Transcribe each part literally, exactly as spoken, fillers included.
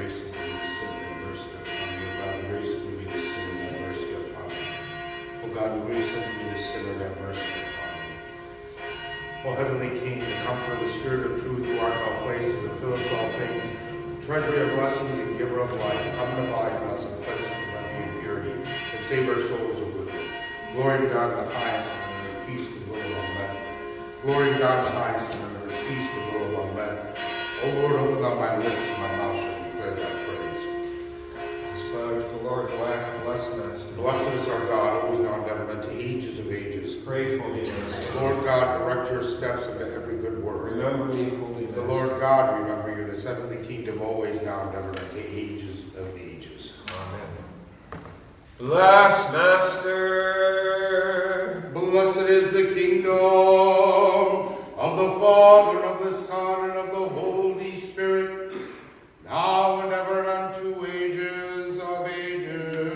graciously be the sin and mercy upon me. O God, graciously be the sin and mercy upon me. O God, graciously be the sin and mercy upon me. O Heavenly King, the comfort of the Spirit of truth, who art in all places and fillest all things, treasury of blessings and giver of life, come and abide in us and cleanse us from refuge and purity, and save our souls, O good. Glory to God in the highest, and on earth peace and will of all men. Glory to God in the highest, and on earth peace and will of all men. O Lord, open up my lips, and my mouth shall declare thy praise. Declares the Lord, glad, blessed Master. Blessed is our God, always now and ever, unto ages of ages. Pray for me, Master. Lord God, direct your steps into every good work. Remember me, holy The Master. Lord God, remember you in his heavenly kingdom, always now and ever, unto ages of ages. Amen. Bless Master. Blessed is the kingdom of the Father, and of the Son, and of the Holy Spirit, now and ever, and unto ages of ages.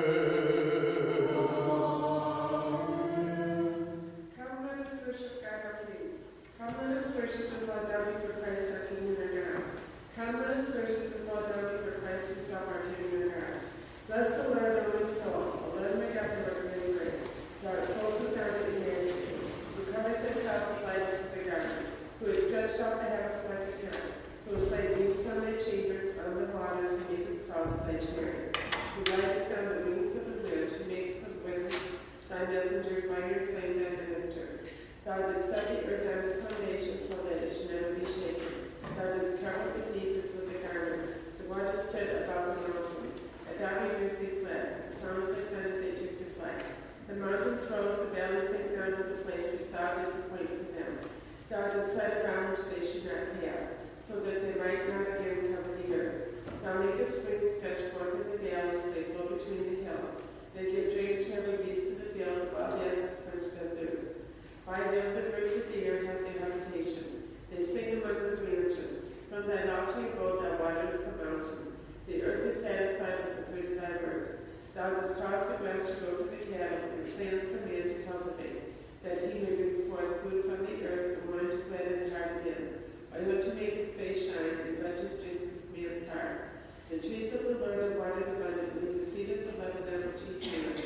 Come, let us worship God our King. Come, let us worship and bow down before Christ our King and our God. Come, let us worship and bow down before Christ himself our King and our God. Bless the Lord, O my soul. O let him make up the work of any great. Thou art clothed with garment in majesty, who covers thyself with light with the garment, who has stretched out the heavens like a tent, who has laid wings on thy chambers, on the waters, who maketh clouds thy chariot, who ridest on the wings of the wind, who makes the winds thy messenger, fire and flame thy minister. Thou didst set the earth on its foundation, so that it should never be shaken. Thou didst cover the deepest with a garment. The waters stood above the mountains. At thou rebuked they fled. The sound of the thunder they took to flight. The mountains rose, the valleys sank down to the place which thou didst appoint for them. Thou didst set a bound which they should not pass, so that they might not again cover the earth. Thou makest springs gush forth in the valleys, they flow between the hills. They give drink to every beast of the field, while the asses quench their thirst. By them the birds of the air have their habitation. They sing among the branches. From thy lofty abode thou waters the mountains. The earth is satisfied with the fruit of thy work. Thou dost cause the grass to grow for the cattle, and plants for man to cultivate, that he may bring forth food from the earth, and wine to gladden the heart of men, oil to make his face shine, and bread to strengthen man's heart. The trees of the Lord are watered abundantly, the cedars of Lebanon which he planted.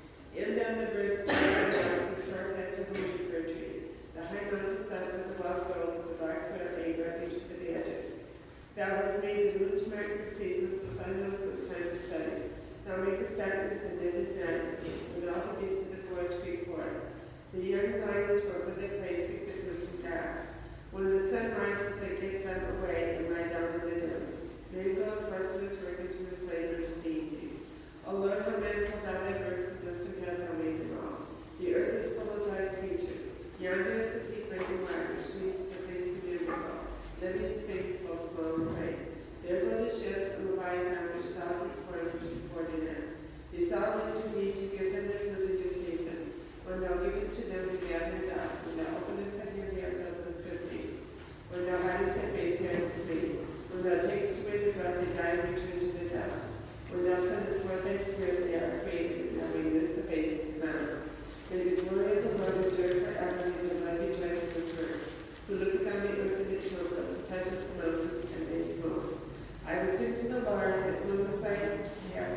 In them the birds fly and rest, the stork has her home in the fir tree. The high mountains are for the wild goats, and the rocks are a refuge for the badgers. Thou hast made the moon to mark the seasons, the sun knows its time to setting. Thou makest darkness and it is night, when all the beasts of the forest creep forth. The young lions roar for their prey, seek the food from God. When the sun rises, they take them away and lie down in the dens. Man goeth forth to his work and to his labor to feed thee. O Lord, how manifold are thy works, and wisdom hast thou made them all. The earth is full of thy creatures. Yonder is the sea great and wide, which streams the things innumerable, living things both small and great. Therefore the ships and the Leviathan which thou hast formed, which is sport in them. These thou live to thee to give them their food in due season. When thou givest to them the gathered up, when thou openest thy hand hair filled with good things. When thou hidest thy face hair to sleep. When thou takest away the breath, they die and return to the dust. When thou sendest forth thy spirit, they are created, and thou renewest the face of the ground. May the glory of the Lord endure forever, and the Lord rejoice in his works. Who looketh on the earth and it trembles, who touches the mountains, and they smoke. I will sing to the Lord as long as I have.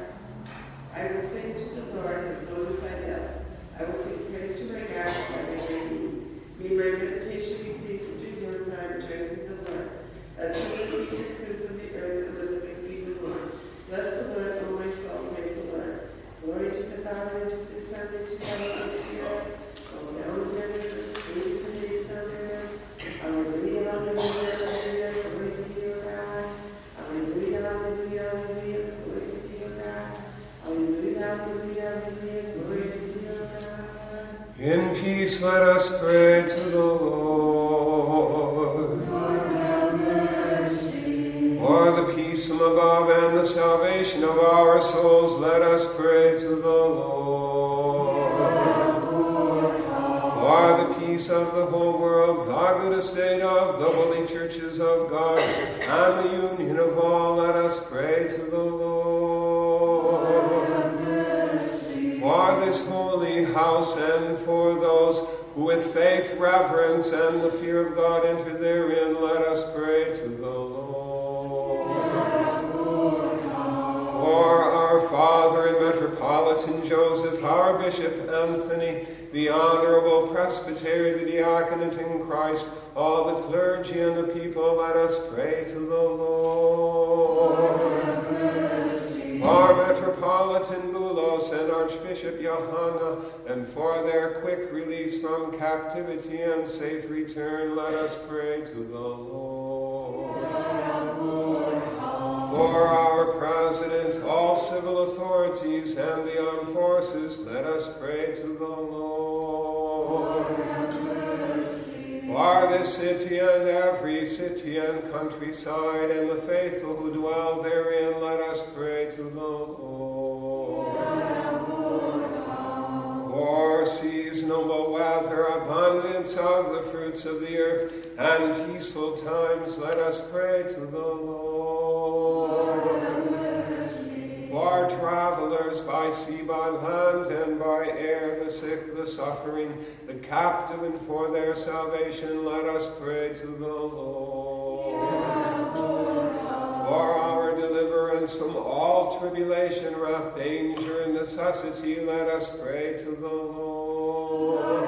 I will sing to the Lord as long as I live. I will sing praise to my God while I reign. May my meditation be pleasing to you, for I rejoice in the Lord. Let sinners be consumed from the earth, and let them be free no more. Bless the Lord, O my soul, praise the Lord. Glory to the Father, and to the Son, and to the Holy Spirit. O now and ever, praise to the days on earth. Hallelujah, hallelujah, hallelujah, glory to thee, O God. Hallelujah, hallelujah, hallelujah, glory to thee, O God. Hallelujah, hallelujah, hallelujah, glory to thee, O God. In peace let us pray to the Lord. Lord, have mercy. For the peace from above and the salvation of our souls, let us pray to the Lord. For the peace of the whole world, the good estate of the holy churches of God, and the union of all, let us pray to the Lord. For this holy house, and for those who with faith, reverence, and the fear of God enter therein, let us pray to the Lord. Metropolitan Joseph, our Bishop Anthony, the Honorable Presbytery, the Diaconate in Christ, all the clergy and the people, let us pray to the Lord. Lord, have mercy. Our Metropolitan Boulos and Archbishop Johanna, and for their quick release from captivity and safe return, let us pray to the Lord. Lord, For our President, all civil authorities, and the armed forces, let us pray to the Lord. Lord, have mercy. For this city and every city and countryside, and the faithful who dwell therein, let us pray to the Lord. For seasonable weather, abundance of the fruits of the earth, and peaceful times, let us pray to the Lord. For travelers by sea, by land, and by air, the sick, the suffering, the captive, and for their salvation, let us pray to the Lord. For our deliverance from all tribulation, wrath, danger, and necessity, let us pray to the Lord.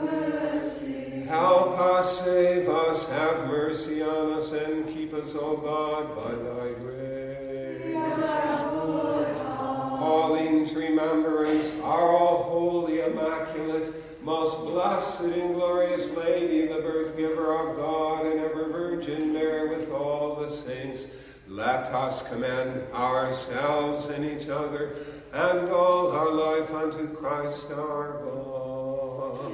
Help us, save us, have mercy on us, and keep us, O God, by thy grace. Pauline's remembrance, our all holy, immaculate, most blessed and glorious Lady, the birth giver of God, and ever Virgin Mary with all the saints, let us commend ourselves and each other and all our life unto Christ our God.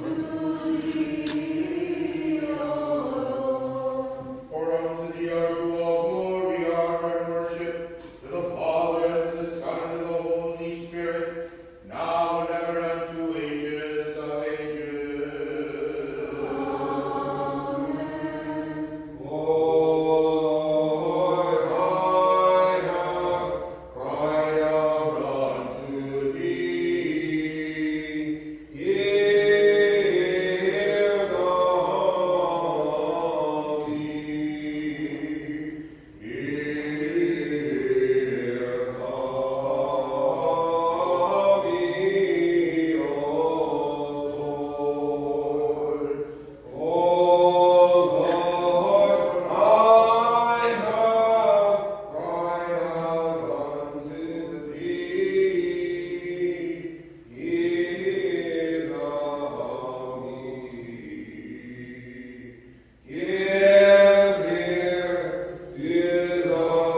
For unto thee are due all glory, honor, and worship, to the Father, and to the Son, and to the Holy Spirit, now and ever, and to ages of ages. Amen. Lord, I have cried out unto thee. Hear thou me. Hear thou me, O Lord. O Lord, I have cried out unto thee. Hear thou me. Give ear to the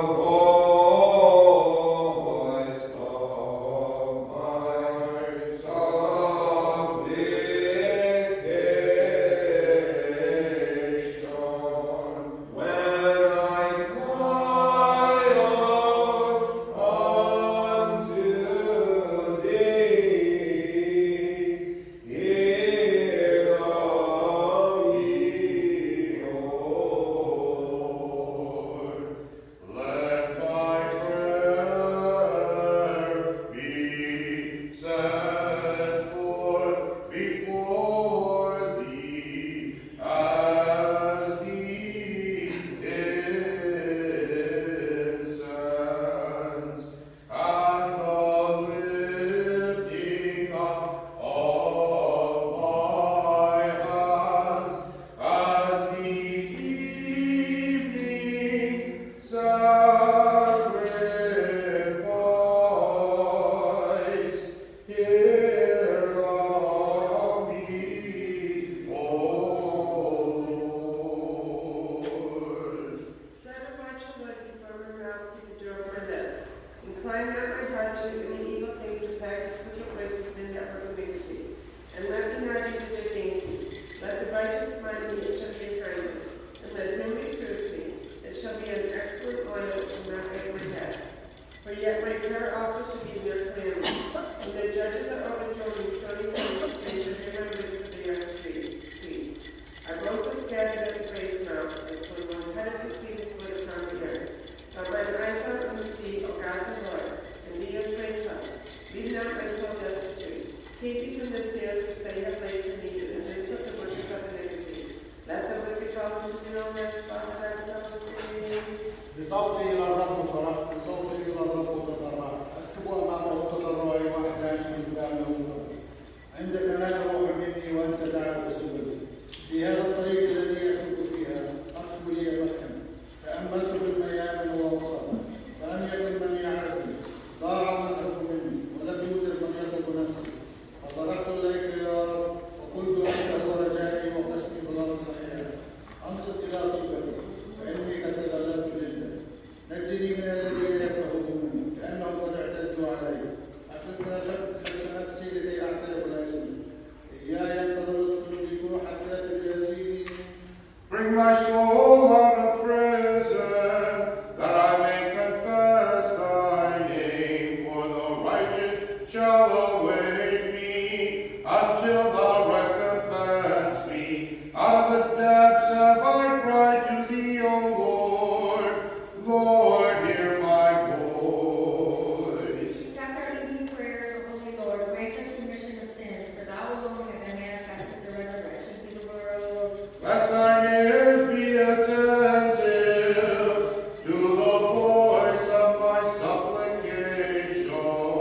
voice of my supplication. When I cry out unto thee, hear thou me, O Lord. Let my prayer be set forth before thee as deep incense, and the lifting up of my hands as the evening sacrifice. Hear thou me, O Lord. Let my children from her mouth keep the door for this. Incline not my heart to any evil thing to practice wicked ways within that iniquity. And let me not be to dainty. Let the righteous mind me, it shall be a kindness. And let him reprove me, it shall be an excellent oil, and not break my head. For yet my prayer also should be their calamity. And the judges that overthrow me stony places, they shall hear my words, for they are sweet. sweet. Our bones are scattered at the grave's mouth, as when one headed the pleaded wood upon the earth. But my eyes are unto thee, O God the Lord, and thee, O great trust. Leave not my soul destitute. Take me from the snares which they have laid for me, and rinse up the workers of iniquity. Let the wicked fall into no rest, Father, and Son, and بصوتي إلى الرب صرخت، بصوتي إلى الرب تضرعت، أسكب أمامه تضرعي وأحزاني. كلامي كتابه عند فناء الروح مني وانت تعرف سبلي. في هذا الطريق الذي يسلك فيها اخذ لي فخا تاملت بالميامن واوسطا فلم يكن من يعرفني، ضاع من اخذ مني ولم يوجد من يطلب نفسي. فصرخت اليك يا رب وقلت انت هو رجائي وقسمي بلاد الحياه. انصت الى طلبتي فاني قد تذللت جدا. نجني من الذين يكرهونني كانهم قد اعتزوا علي. افرد من حبس نفسي لكي اعترف لاسمي. اياي انتظر الصديق حتى تجازيني. Bring my soul out of prison, that I may confess thy name, for the righteous shall await me, until thou recompense me. Out of the depths have I cried to thee, O Lord. Lord, hear my voice. Accept our evening prayers, O Holy Lord. Grant us remission of sins, for thou alone have been manifested the resurrection to the world. Let thine ears be attentive to the voice of my supplication.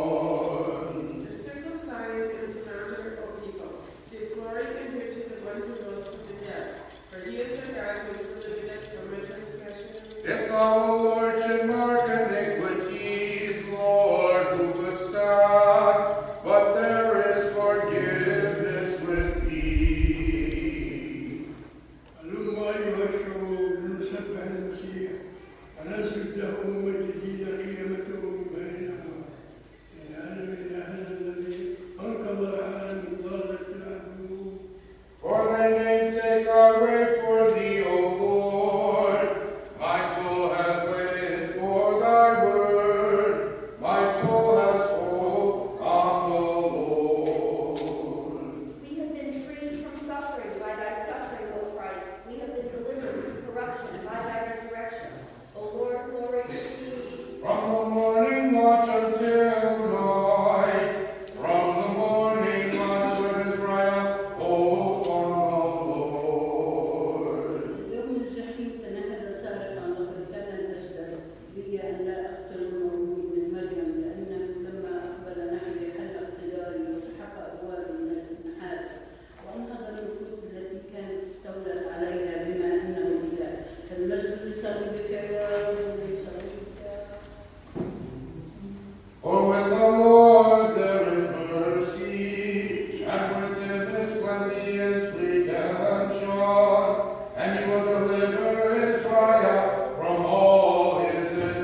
Circumcised and surrounded, O people, give glory and honor to the one who rose from the dead. For he is the God who has delivered us from our transgressions. If thou, O Lord, should mark iniquities, Lord, who could stand? But there is forgiveness with thee. هلم أيها الشعوب لنسبح المسيح ونسجد له ومجدين قيامته بيننا. لنعلم الإله الذي أنقذ العالم من ضالة العدو. For thy name's sake I wait for thee, O Lord. My soul has waited for thy word. My soul has hope on the Lord. We have been freed from suffering by thy suffering, O Christ. We have been delivered from corruption by thy resurrection. O Lord, glory to thee. From the morning watch until night, from the morning watch of Israel, hope on the Lord. يوم الجحيم تنهد سارقا وقد كان المجد بي ان لا اقتل المولود من مريم لانه لما اقبل نحوي حل اقتداري وسحق ابوابي من النحاس وانهض النفوس التي كانت استولت عليها بما انه اله. فالمجد لصليبك يا رب لصليبك. For with the Lord there is mercy, and with him is plenty is redemption, and he will deliver Israel from all his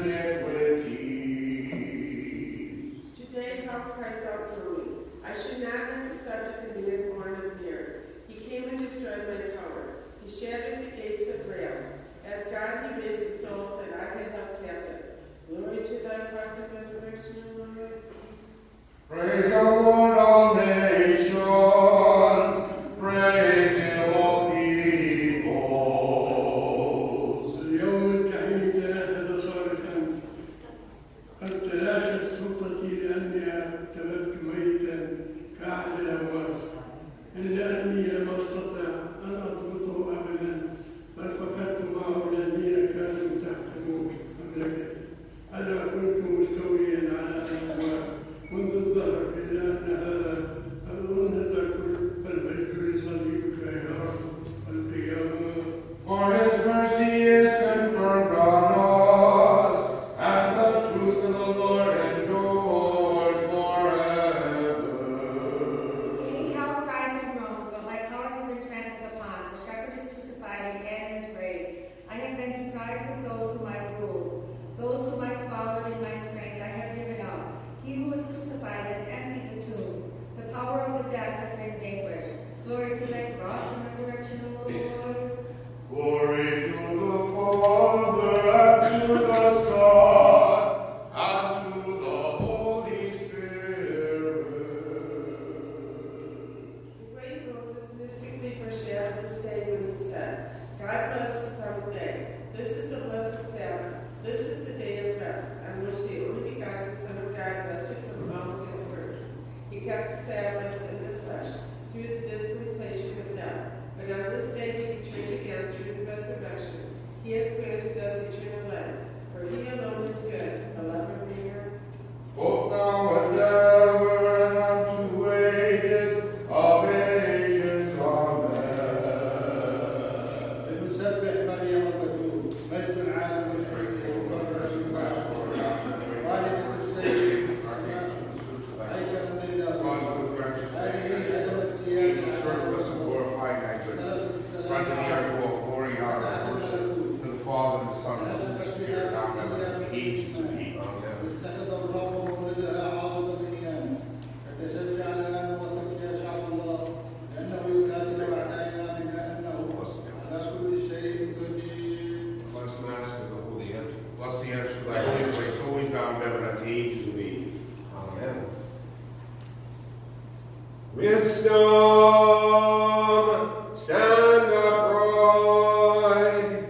iniquities. Today help Christ out for me. I should not have accepted the man born of Mary. He came and destroyed my power. He shattered the gates of brass. As God, he raised the souls that I had held captive. Glory to thy cross and resurrection, Lord. Praise the Lord, all nations. Praise him, all peoples. اليوم الجحيم تنهد صارخا قد تلاشت سلطتي لأني اعتبرت ميتا كأحد الأموات. إلا أني لم أستطع أن أضبطه أبدا، بل فقدت معه الذين كانوا تحت مملكتي. ألا كنت مستويا على الأموات منذ الظهر، إلا أن هذا الأنهض الكل. فالمجد لصليبك يا رب القيامة. For his mercy is confirmed on us, and the truth of the Lord endures forever. Today help rise and groan, but my power has been trampled upon. The shepherd is crucified and again is raised. I have been deprived of those whom I ruled. Those whom I swallowed in my strength I have given up. He who was crucified has emptied the tombs. The power of the death has been vanquished. Glory to thy cross and resurrection, O Lord. Glory to the Father, and to the Son, and to the Holy Spirit. The great Moses mystically foreshadowed this day when he said, God bless the seventh day. This is the blessed Sabbath. This is the day of rest, on which the only begotten Son of God rested from all of his works. He kept the Sabbath in the flesh through the dispensation of death. But on this day he returned again through the resurrection. He has granted us eternal life. For he Father, and the Son, and the Holy Spirit, amen, and the ages of age. اتخذ الرب مولدها عاضدا بنيانا فتسجع لنا وتبكي يا شعب الله لانه يكاتب اعدائنا بما انه على كل شيء قدير. Bless Mass with the Holy Answer. Bless the answer to thy holy place, always now and ever, and the ages of age. Amen. Wisdom, stand upright.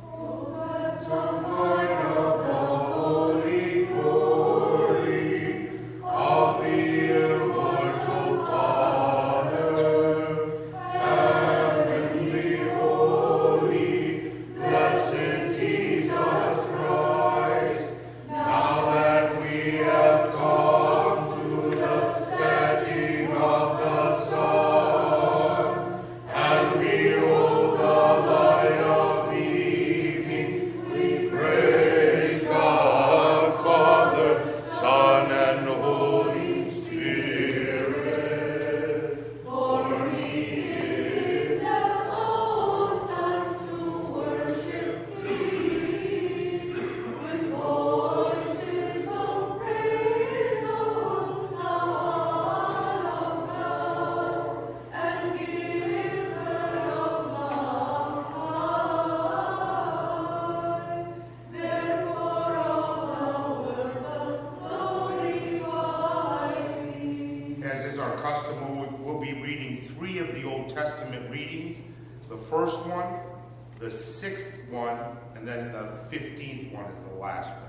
The first one, the sixth one, and then the fifteenth one is the last one.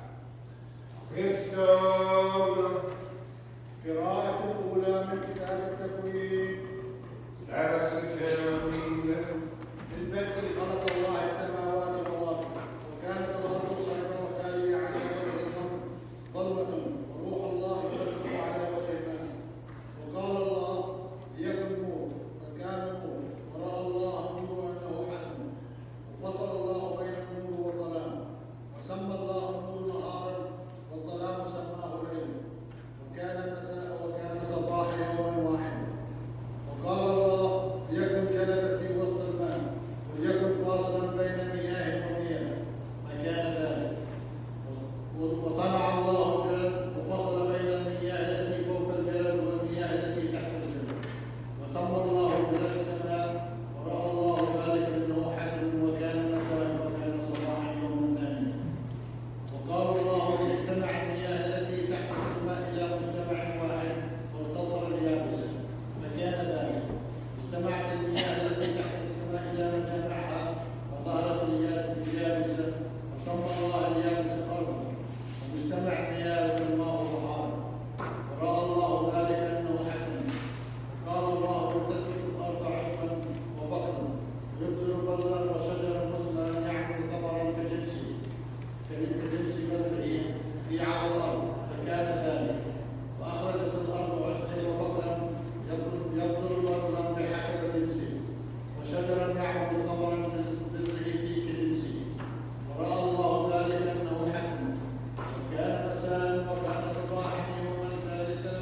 Wisdom. قراءة الأولى من كتاب التكوين. Let us attend. في البدء خلق الله السماوات والأرض وكانت الأرض صلبة وخالية على وجه الأرض ظلمة وروح الله يشرق على وجه الماء وقال الله ليكن نور فكان نور ورأى الله النور أنه حسن وفصل الله بين النور والظلام وسمى الله النور نهارا والظلام سماه ليلا وكان مساء وكان صباح يوم واحد وقال الله ليكن جلد في وسط الماء وليكن فاصلا بين مياه ومياه فكان ذلك وصنع الله جلد وفصل بين المياه التي فوق الجلد والمياه التي تحت الجلد وسمى الله جلد السماء ورأى الله ذلك انه حسن وكان مساء وكان صباحا يوم ثاني وقال الله ليجتمع المياه التي تحت السماء الى مجتمع واحد وانتظر اليابسه فكان ذلك اجتمعت المياه التي تحت السماء الى مجامعها وظهرت اليابسه وسمى الله اليابسه ارضا ومجتمع المياه سماه بحارا وراى الله ذلك انه حسن قال الله يفتت الارض عشبا وبقرا ويبذل بذرا وشجرا مثمرا يعمل ثمرا كجنسه كجنس بذره في على الارض فكان ذلك واخرجت الارض عشبا وبقرا يبذل بذرا بحسب جنسه وشجرا يعمل ثمرا بذره في كجنسه وراى الله ذلك انه حسن وكان مساء وكان صباحا يوما ثالثا.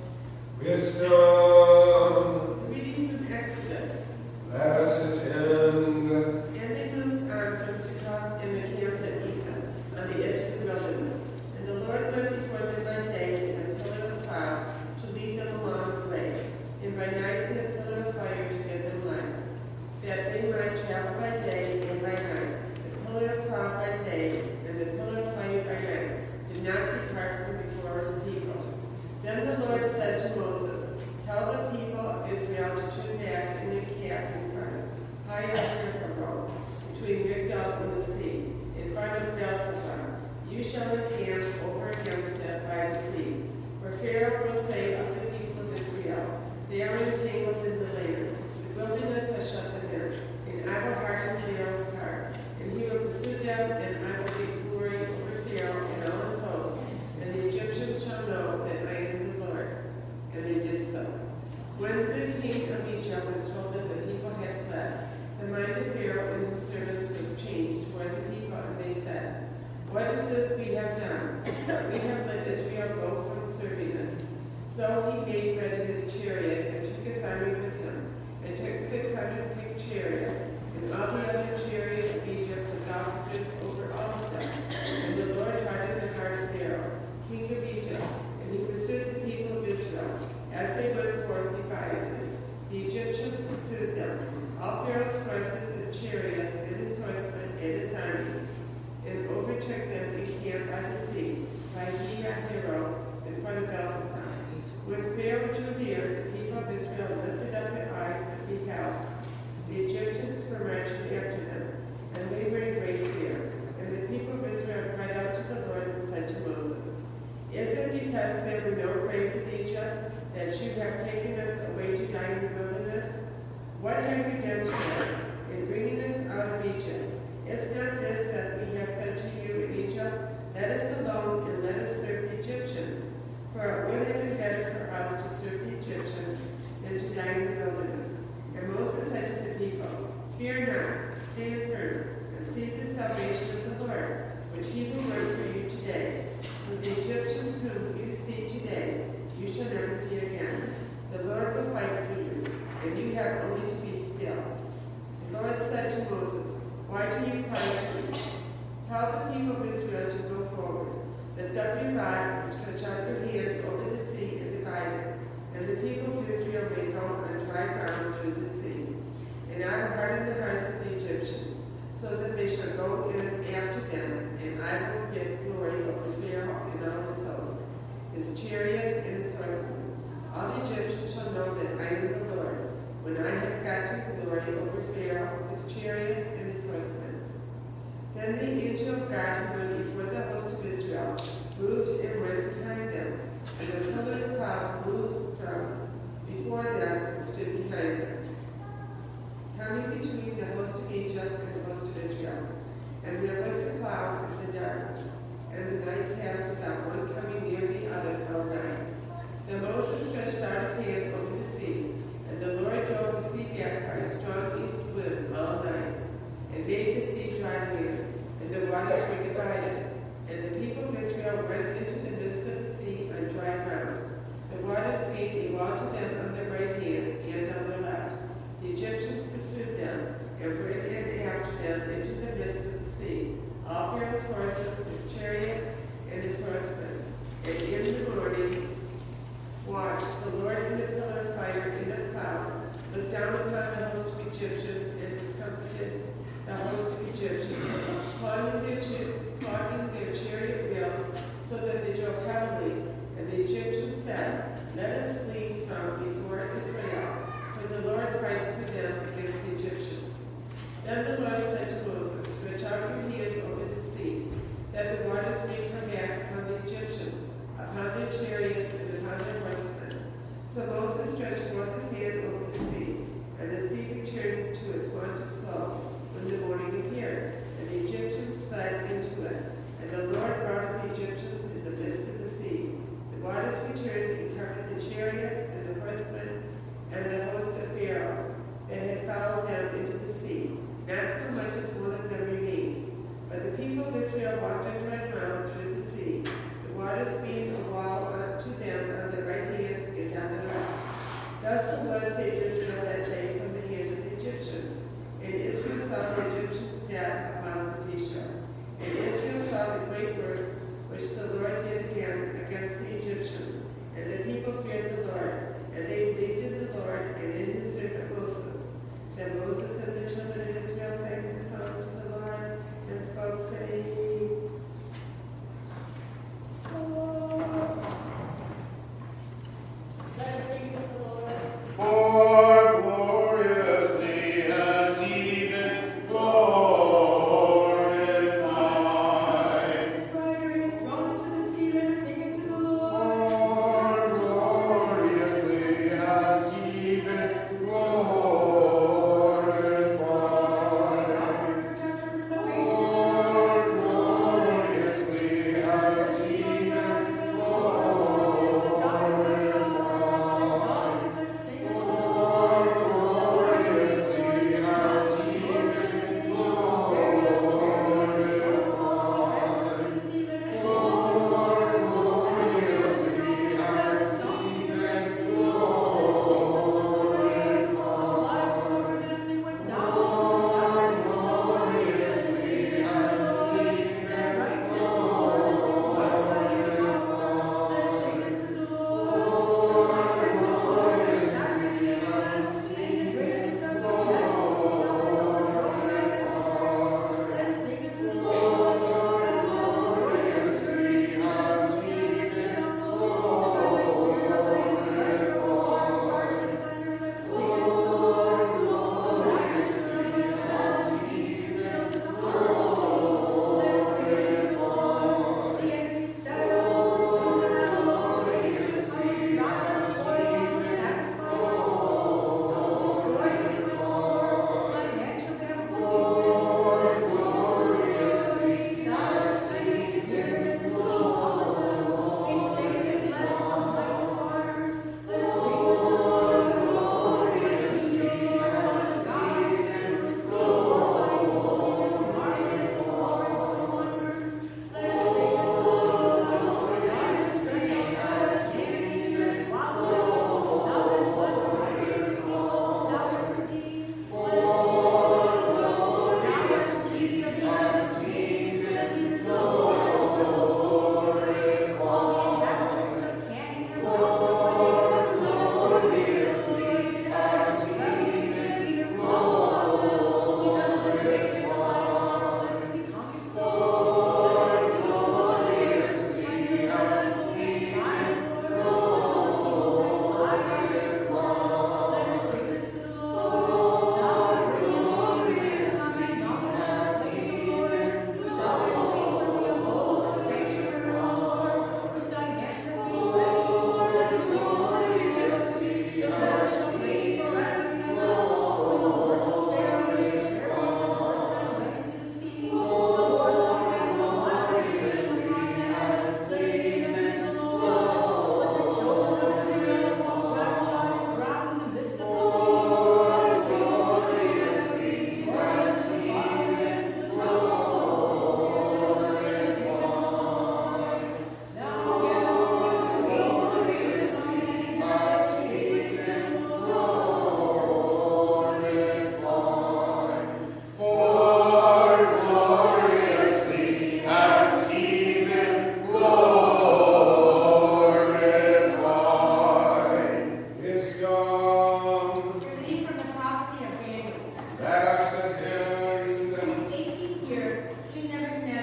Wisdom. Reading from Exodus. Let us attend. And they moved on from Succoth and encamped at Etham, on the edge of the wilderness. And the Lord went before them by day in a pillar of cloud to lead them along the way, and by night in a pillar of fire to give them light, that they might travel by day and by night. The pillar of cloud by day and the pillar of fire by night did not depart from before the people. Then the Lord said to Moses, tell the people of Israel to turn back and encamp in front of Pi-hahiroth, between Migdol and the sea, in front of Bel-Zephon. You shall encamp over against it by the sea. For Pharaoh will say of the people of Israel, they are entangled in the land. The wilderness has shut them in, and I will harden Pharaoh's heart. And he will pursue them, and I will take glory over Pharaoh and all his host. And the Egyptians shall know that I am the Lord. And they did so. When the king of Egypt was told that the people had fled, the mind of Pharaoh and his servants was changed toward the people, and they said, what is this we have done? We have let Israel go from serving us. So he made ready his chariot and took his army with him, and took six hundred picked chariots, and all the other chariots of Egypt with officers over the people of Israel to go forward. Lift up your rod and stretch out your hand over the sea and divide it. And the people of Israel may go on dry ground through the sea. And I will harden the hearts of the Egyptians, so that they shall go in after them, and I will give glory over Pharaoh and all his hosts, his chariots and his horsemen. All the Egyptians shall know that I am the Lord, when I have gotten glory over Pharaoh, his chariots, and his horsemen. Then the angel of God who went before the host of Israel moved and went behind them, and the pillar of cloud moved from before them and stood behind them, coming between the host of Egypt and the host of Israel. And there was a cloud in the darkness, and the night passed without one coming near the other all night. Then Moses stretched out his hand over the sea, and the Lord drove the sea back by a strong east wind all night, and made the sea dry land, and the waters were divided. And the people of Israel went into the midst of the sea on dry ground. The waters beat a wall to them on their right hand and on their left. The Egyptians pursued them, and went in after them into the midst of the sea, all Pharaoh's horses, his chariots, and his horsemen. And in the morning watched the Lord in the pillar of fire and of cloud, looked down upon the host of Egyptians, and discomfited the host of Egyptians, clogging their, clogging their chariot wheels, so that they drove heavily. And the Egyptians said, Let us flee from before Israel, for the Lord fights for them against the Egyptians. Then the Lord said to Moses, Stretch out your hand over the sea, that the waters may come back upon the Egyptians, upon their chariots, and upon their horsemen. So Moses stretched forth his hand over the sea, and the sea returned to its wonted flow when the morning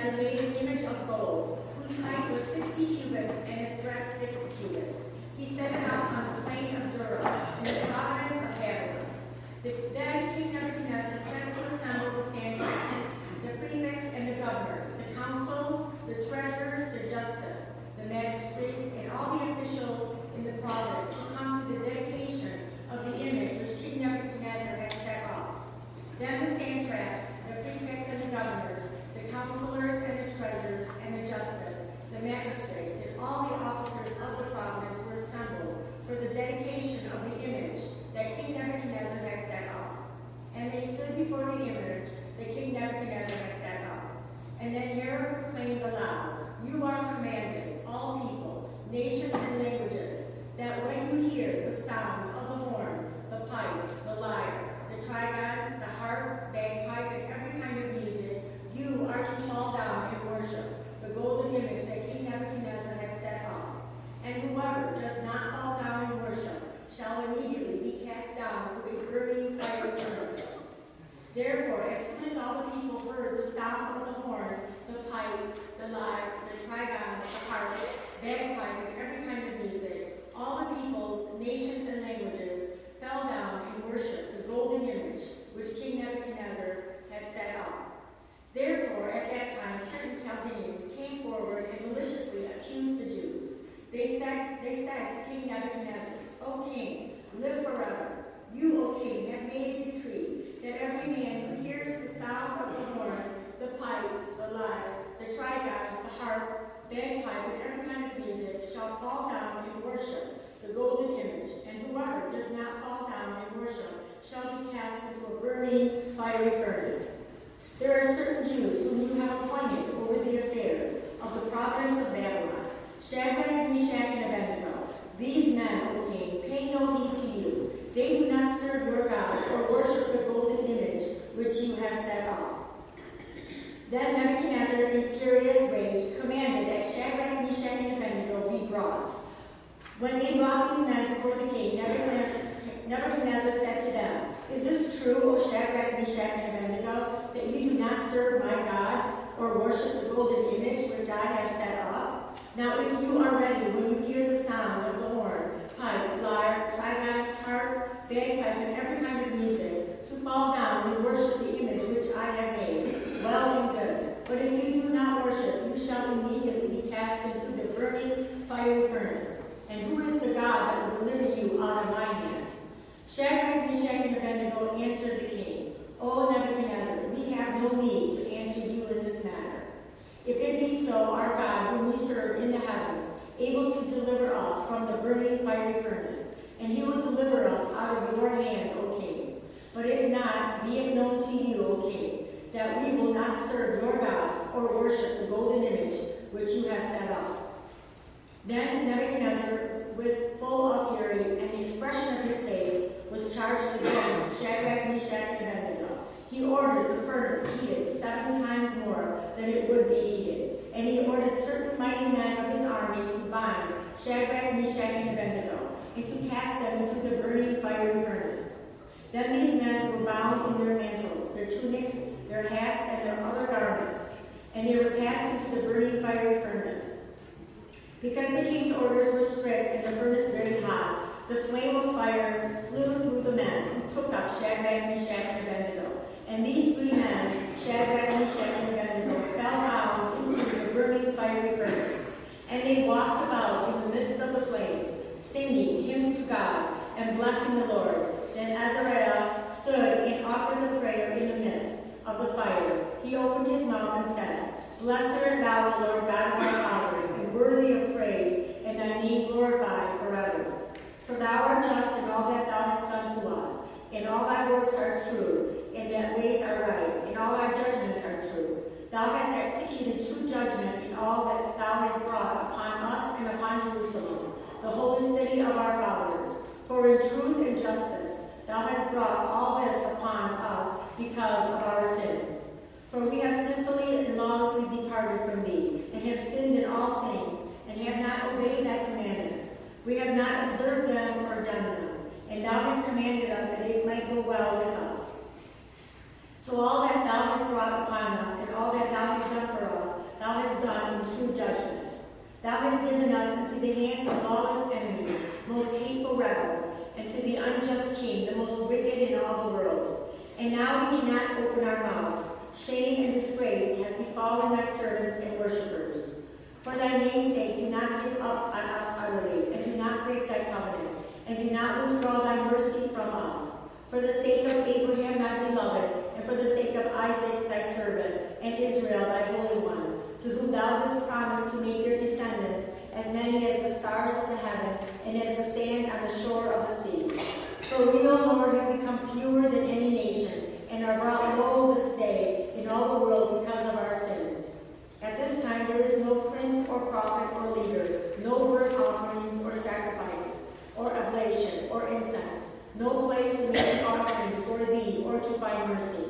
Nebuchadnezzar made an image of gold, whose height was sixty cubits and its breadth six cubits. He set it up on the plain of Dura, in the province of Babylon. The, then King Nebuchadnezzar sent to assemble the satraps, the prefects and the governors, the councils, the treasurers, the justice, the magistrates, and all the officials in the province to come to the dedication of the image which King Nebuchadnezzar had set up. Then the satraps, the prefects and the governors, the counselors and the treasurers and the justice, the magistrates, and all the officers of the province were assembled for the dedication of the image that King Nebuchadnezzar had set up. And they stood before the image that King Nebuchadnezzar had set up. And then Herod proclaimed aloud, "You are commanded, all people, nations and languages, that when you hear the sound of the horn, the pipe, the lyre, the trigon, the harp, bagpipe, and every kind of music, you are to fall down and worship the golden image that King Nebuchadnezzar had set up. And whoever does not fall down and worship shall immediately be cast down to a burning fiery furnace." Therefore, as soon as all the people heard the sound of the horn, the pipe, the lyre, the trigon, the harp, bagpipe, and every kind of music, all the peoples, nations, and languages fell down and worshipped the golden image which King Nebuchadnezzar had set up. Therefore, at that time, certain Chaldeans came forward and maliciously accused the Jews. They said, they said to King Nebuchadnezzar, "O king, live forever. You, O king, have made a decree that every man who hears the sound of the horn, the pipe, the lyre, the trigon, the harp, bagpipe, and every kind of music shall fall down and worship the golden image, and whoever does not fall down and worship shall be cast into a burning fiery furnace. There are certain Jews whom you have appointed over the affairs of the province of Babylon, Shadrach, Meshach, and Abednego. These men, O king, pay no heed to you. They do not serve your gods or worship the golden image which you have set up." Then Nebuchadnezzar, in furious rage, commanded that Shadrach, Meshach, and Abednego be brought. When they brought these men before the king, Nebuchadnezzar, Nebuchadnezzar said to them, "Is this true, O Shadrach, Meshach, and Abednego, that you do not serve my gods or worship the golden image which I have set up? Now if you are ready when you hear the sound of the horn, pipe, lyre, trigon, harp, bagpipe, and every kind of music, to fall down and worship the image which I have made, well and good. But if you do not worship, you shall immediately be cast into the burning fiery furnace. And who is the God that will deliver you out of my hands?" Shadrach, Meshach, and Abednego answered the king, "O Nebuchadnezzar, we have no need to answer you in this matter. If it be so, our God, whom we serve in the heavens, able to deliver us from the burning fiery furnace, and he will deliver us out of your hand, O king. But if not, be it known to you, O king, that we will not serve your gods or worship the golden image which you have set up." Then Nebuchadnezzar, with full of fury, and the expression of his face was charged against Shadrach, Meshach, and Abednego. He ordered the furnace heated seven times more than it would be heated, and he ordered certain mighty men of his army to bind Shadrach, Meshach, and Abednego, and to cast them into the burning fiery furnace. Then these men were bound in their mantles, their tunics, their hats, and their other garments, and they were cast into the burning fiery furnace. Because the king's orders were strict and the furnace very hot, the flame of fire slew through the men who took up Shadrach, Meshach, and Abednego. And these three men, Shadrach, Meshach, and Abednego, fell down into the burning fiery furnace. And they walked about in the midst of the flames, singing hymns to God and blessing the Lord. Then Azariah stood and offered the prayer in the midst of the fire. He opened his mouth and said, "Blessed art thou, the Lord God of our fathers, and worthy of praise, and thy name glorified forever. For thou art just in all that thou hast done to us, and all thy works are true, and that ways are right, and all our judgments are true. Thou hast executed true judgment in all that thou hast brought upon us and upon Jerusalem, the holy city of our fathers. For in truth and justice thou hast brought all this upon us because of our sins. For we have sinfully and lawlessly departed from thee, and have sinned in all things, and have not obeyed thy commandments. We have not observed them or done them, and thou hast commanded us that it might go well with us. So all that thou hast brought upon us, and all that thou hast done for us, true judgment. Thou hast given us into the hands of lawless enemies, most hateful rebels, and to the unjust king, the most wicked in all the world. And now we cannot open our mouths. Shame and disgrace have befallen thy servants and worshippers. For thy name's sake, do not give up on us utterly, and do not break thy covenant, and do not withdraw thy mercy from us. For the sake of Abraham thy beloved, and for the sake of Isaac thy servant, and Israel thy holy one, to whom thou didst promise to make their descendants as many as the stars of the heaven, and as the sand on the shore of the sea. For we, O Lord, have become fewer than any nation, and are brought low this day in all the world because of our sins. At this time there is no prince or prophet or leader, no burnt offerings or sacrifices, or oblation or incense, no place to make an offering before thee or to find mercy.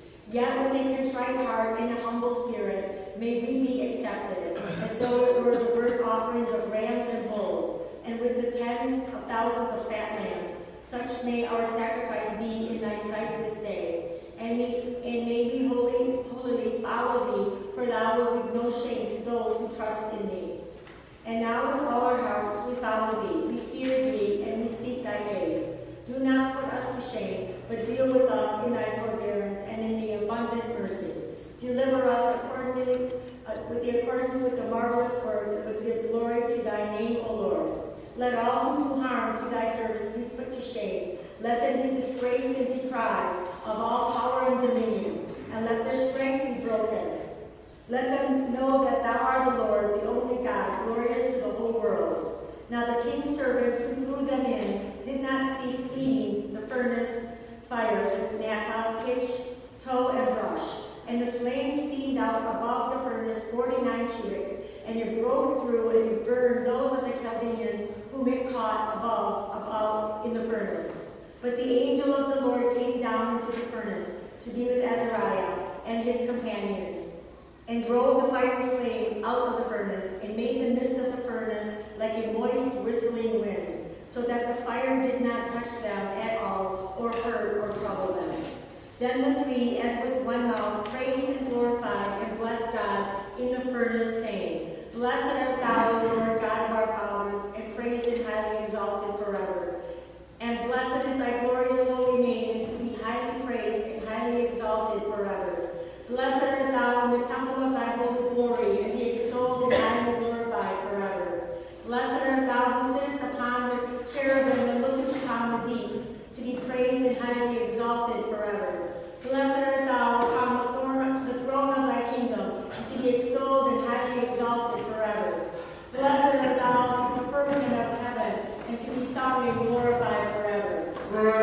Yet with a contrite heart and a humble spirit may we be accepted, as though it were the burnt offerings of rams and bulls, and with the tens of thousands of fat lambs. Such may our sacrifice be in thy sight this day, and may, and may we wholly, wholly follow thee, for thou wilt give no shame to those who trust in thee. And now with all our hearts we follow thee, we fear thee, and we seek thy face. Do not put us to shame, but deal with us in thy forbearance and in the abundant mercy. Deliver us accordingly, uh, with the accordance with the marvelous works, and with the glory to thy name, O Lord. Let all who do harm to thy servants be put to shame. Let them be disgraced and deprived of all power and dominion, and let their strength be broken. Let them know that thou art the Lord, the only God, glorious to the whole world. Now the king's servants who threw them in did not cease feeding the furnace fire with naphtha, pitch, tow, and brush. And the flames steamed out above the furnace forty-nine cubits, and it broke through and it burned those of the Chaldeans whom it caught above, above in the furnace. But the angel of the Lord came down into the furnace to be with Azariah and his companions, and drove the fiery flame out of the furnace, and made the midst of the furnace like a moist, whistling wind, so that the fire did not touch them at all, or hurt or trouble them. Then the three, as with one mouth, praised and glorified and blessed God in the furnace, saying, Blessed art thou, Lord God of our fathers, and praised and highly exalted forever. And blessed is thy glorious holy name, and to be highly praised and highly exalted forever. Blessed art thou in the temple of thy holy glory, and be extolled and highly glorified forever. Blessed art thou who sittest upon the cherubim and lookest upon the deeps, to be praised and highly exalted forever. Blessed art thou upon the throne, the throne of thy kingdom, and to be extolled and highly exalted forever. Blessed art thou in the firmament of heaven, and to be sung and glorified forever.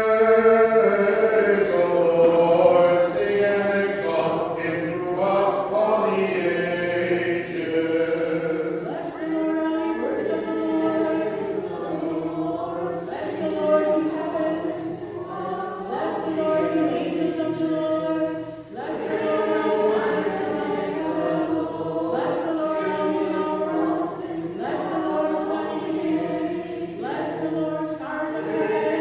Praise the Lord, sing and exalt him throughout all the ages. Bless the Lord, all ye works of the Lord. Bless the Lord, ye heavens. Bless the Lord, ye angels of the Lord. Bless the Lord, all the waters of heaven. Bless the Lord, all ye mountains. Bless the Lord, sun and moon. Bless the Lord, stars of heaven.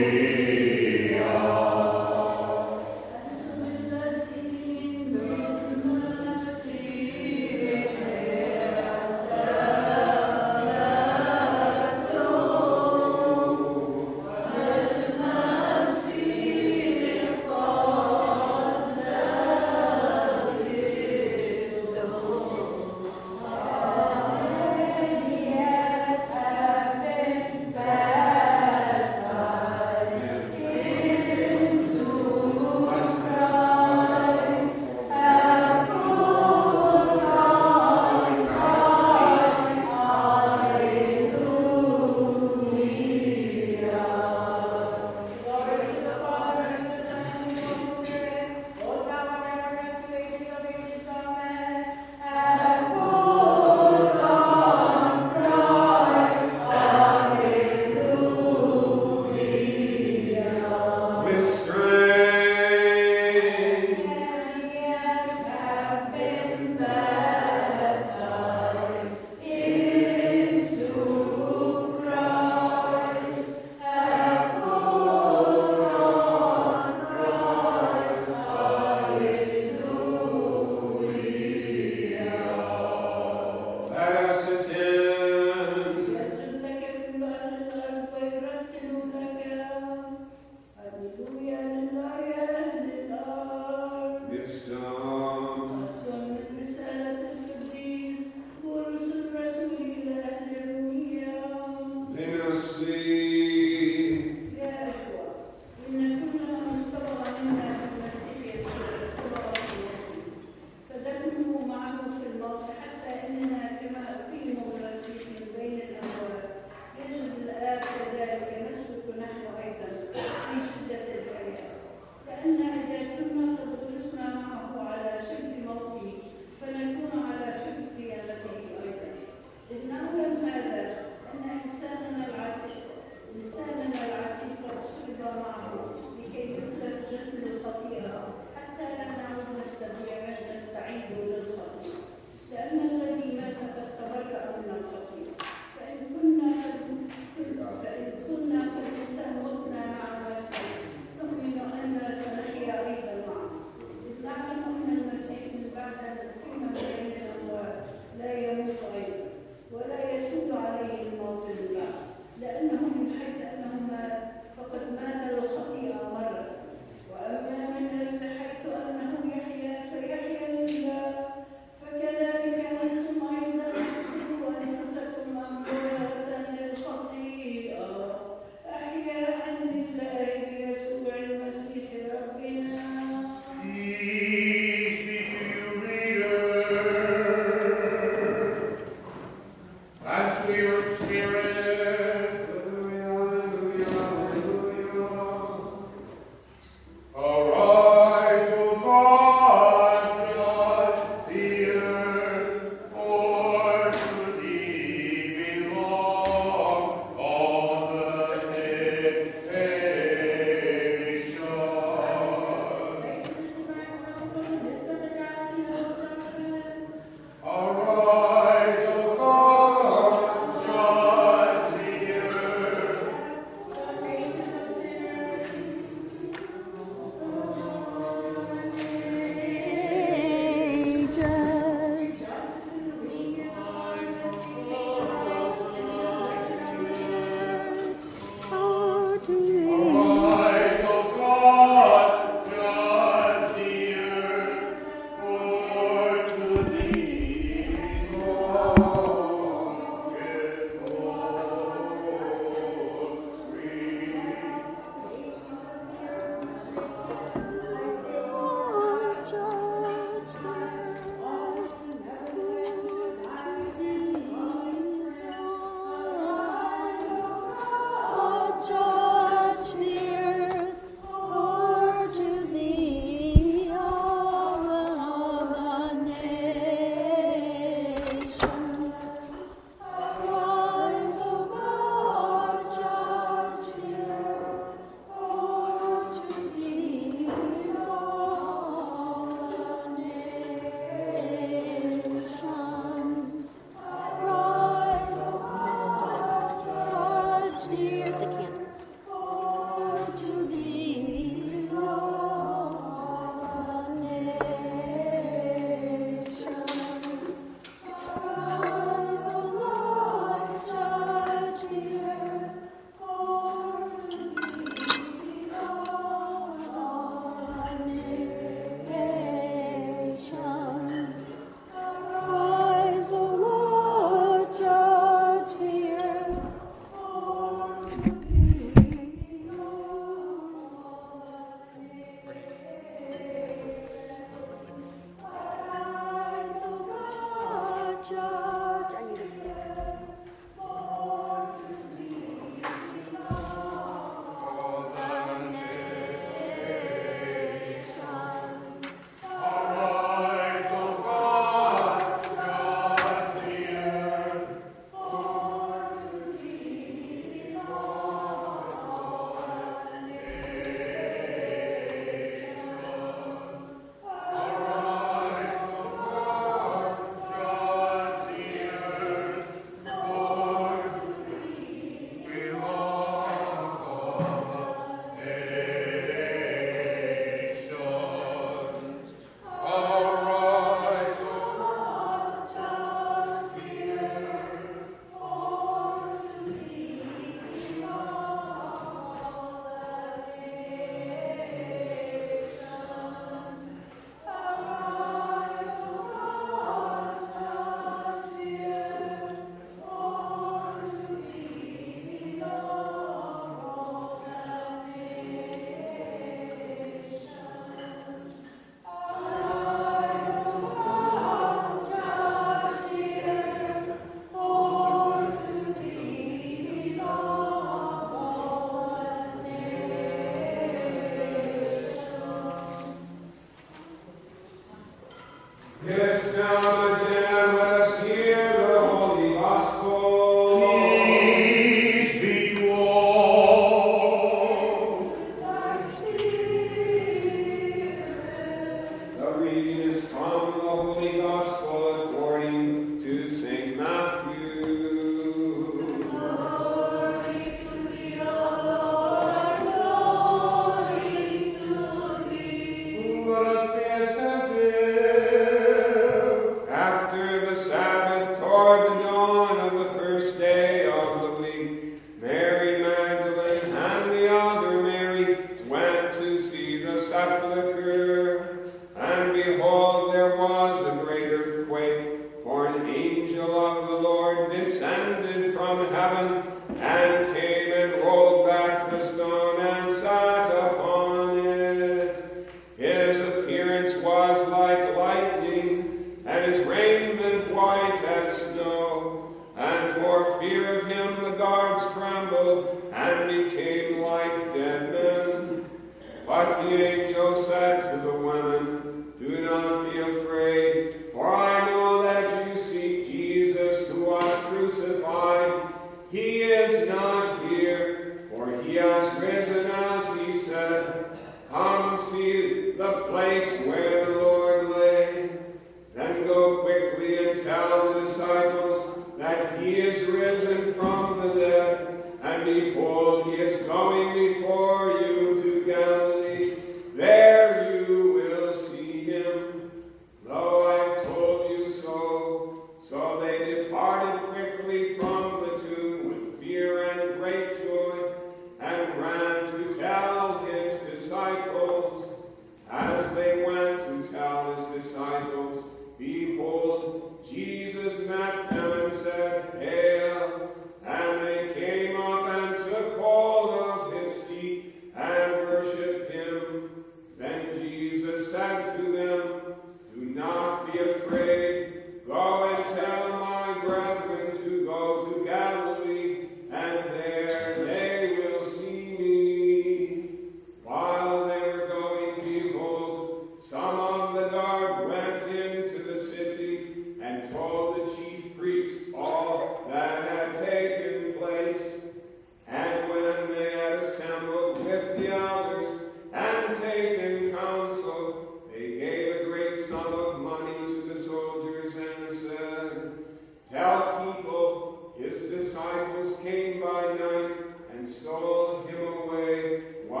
His disciples came by night and stole him away while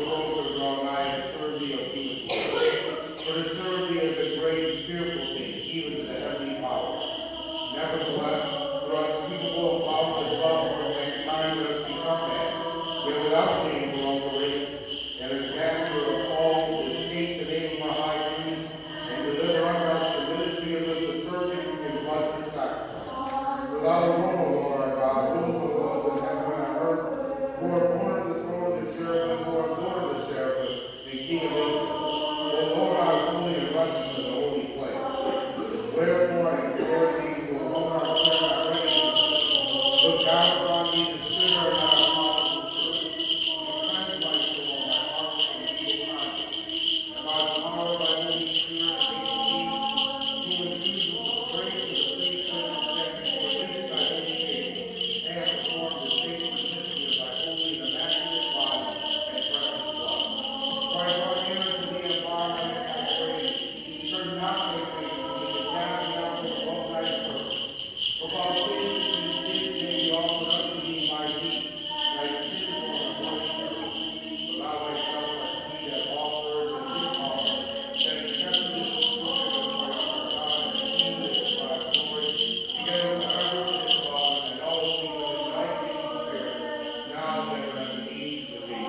closer draw nigh to serve thee of peace. For to serve thee is a great and fearful thing, even to the heavenly power. Nevertheless, for unspeakable and boundless love for mankind let us become man, yet without shame will operate, and as master of all, to escape the name of our high priest, and deliver unto us the ministry of the perfect and blessed sacrifice. Without alone, O Lord our God, rules of those in heaven and on earth, who are born of the throne of the cherubim, who are born of the seraphim, the King of Ages. O Lord, our holy and righteous in the holy place. Wherefore, I implore thee, who alone our prayer and our praise, look down upon me, the sinner and not upon the servant. Cleanse my soul, my heart, and be upon me. And by the power of thy Holy Spirit, make me, who infuses the grace of the faith and the thy holy name, and perform the sacred mystery of thy holy and immaculate body and precious blood. For I draw near to thee and bow my neck, I pray, turn not thy face from me, and cast me out from above thy throne. For while things and things may be offered unto thee my feet, and I sin for my worship. For thou thyself hast sweet and offered and did offer, that accepted is the glory of Christ our God, and healed is by glory, together with our Lord and Father, and all the kingdom and thy kingdom spirit, now and ever and in the age of ages.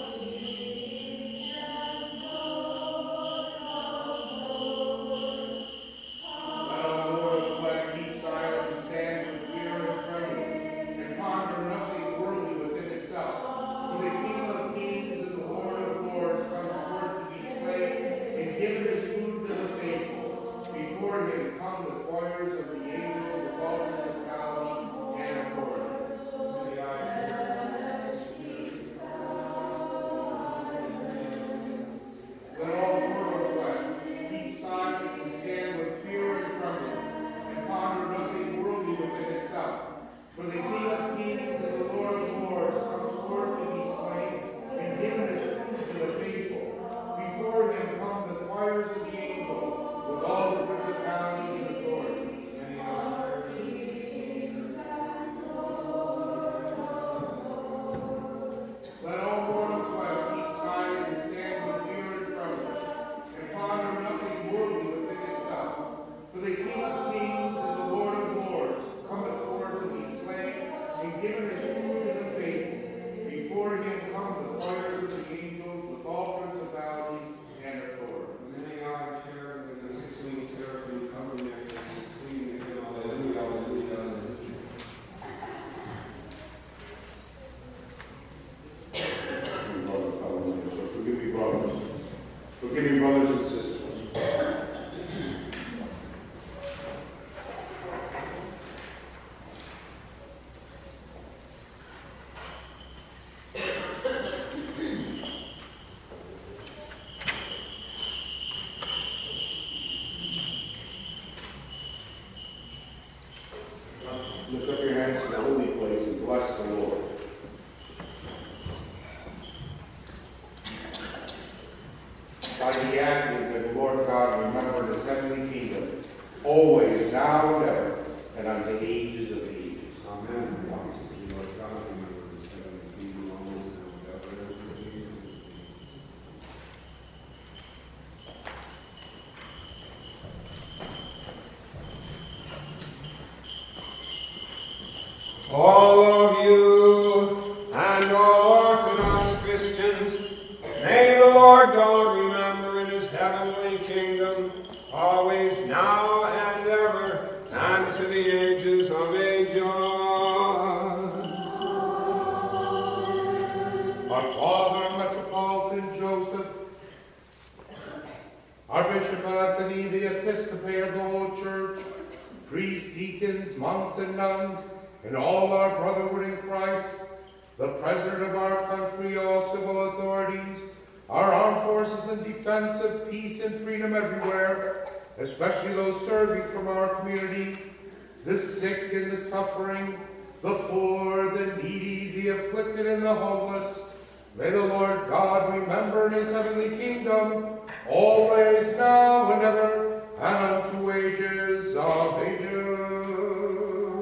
Let all Lord of flesh keep silence and stand with fear and trembling, and ponder nothing worldly within itself. For the King of kings and the Lord of lords comes forth to be slain, and given his food to the faithful. Before him come the choirs of the angels, with all principality and authority. To the eyes Let all mortal flesh keep silent and stand with fear and trembling, and ponder nothing worldly within itself. For the King of kings and the Lord of lords comes forth to be slain, and given his food to the faithful. Before him come the choirs of the angels, with all the principality and authority, and the honor. Let all mortal flesh keep silent and stand with fear and trembling, and ponder nothing worldly within itself. For the King of kings and the Lord of lords cometh forth to be slain, and given his food to the faithful. Before him come the choirs of the angels, with all principality and authority. And then I share with the six-winged seraphim covering their faces, singing again, Alleluia, Alleluia, Alleluia. Forgive me, brothers. Forgive me, brothers and sisters. Lift up your hands to the holy place and bless the Lord. By the active that the Lord God remember his heavenly kingdom, always, now and ever, and unto the ages of ages. Amen. Promise of the Lord God, remember his heavenly kingdom, always now and ever, and ever, and ever. All of you and all Orthodox Christians, may the Lord God remember in his heavenly kingdom, always, now and ever, and to the ages of ages. Our Father, Metropolitan Joseph, our Bishop Anthony, the Episcopate of the whole Church, priests, deacons, monks, and nuns, and all our brotherhood in Christ, the President of our country, all civil authorities, our armed forces in defense of peace and freedom everywhere, especially those serving from our community, the sick and the suffering, the poor, the needy, the afflicted, and the homeless. May the Lord God remember in his heavenly kingdom, always, now, and ever, and unto ages of ages.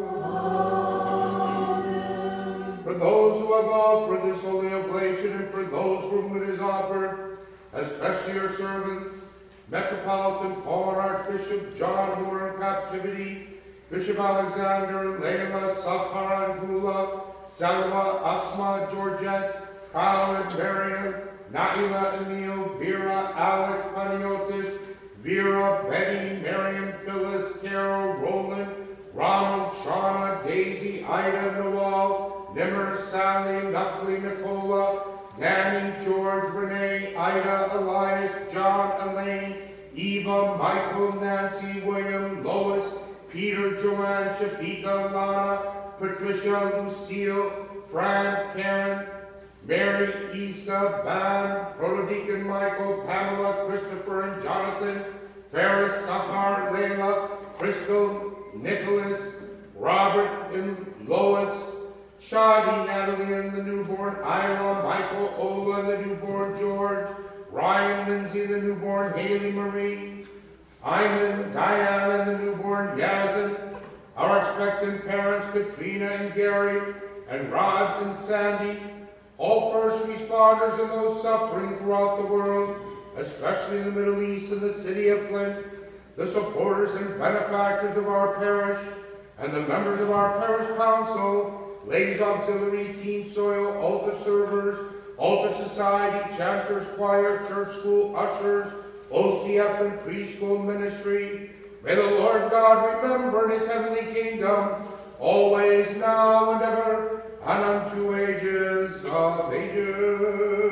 For those who have offered this holy oblation, and for those for whom it is offered, especially your servants, Metropolitan Paul and Archbishop John, who are in captivity, Bishop Alexander, Layla, Sakhar, Andrula, Selma, Asma, Georgette, Kyle and Miriam, Naila, Emil, Vera, Alex, Paniotis, Vera, Betty, Miriam, Phyllis, Carol, Roland, Ronald, Shauna, Daisy, Ida, Noel, Nimmer, Sally, Nutley, Nicola, Danny, George, Renee, Ida, Elias, John, Elaine, Eva, Michael, Nancy, William, Lois, Peter, Joanne, Shafika, Lana, Patricia, Lucille, Fran, Karen, Mary, Isa, Van, Protodeacon Michael, Pamela, Christopher and Jonathan, Ferris, Sahar, Layla, Crystal, Nicholas, Robert and Lois, Shadi, Natalie and the newborn, Isla, Michael, Ola and the newborn George, Ryan, Lindsay and the newborn Haley Marie, Iman, Diane and the newborn Yazin, our expectant parents Katrina and Gary, and Rod and Sandy, all first responders and those suffering throughout the world, especially in the Middle East and the city of Flint, the supporters and benefactors of our parish, and the members of our parish council, Ladies Auxiliary, Teen Soil, altar servers, altar society, chanters, choir, church school, ushers, O C F and preschool ministry. May the Lord God remember in his heavenly kingdom, always, now, and ever, and unto ages of ages.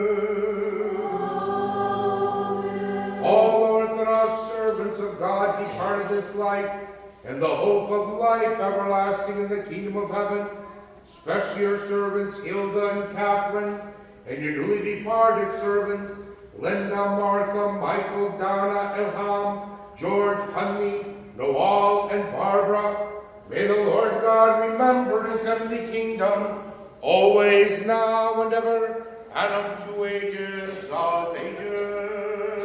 Amen. All Orthodox servants of God departed this life in the hope of life everlasting in the kingdom of heaven, especially your servants Hilda and Catherine, and your newly departed servants Linda, Martha, Michael, Donna, Ilham, George, Honey, Noel, and Barbara. May the Lord God remember his heavenly kingdom, always, now, and ever, and unto ages of ages.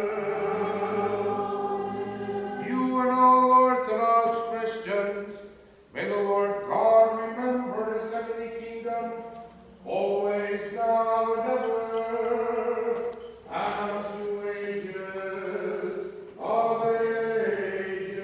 You and all Orthodox Christians, may the Lord God remember his heavenly kingdom, always, now, and ever, and unto ages of ages.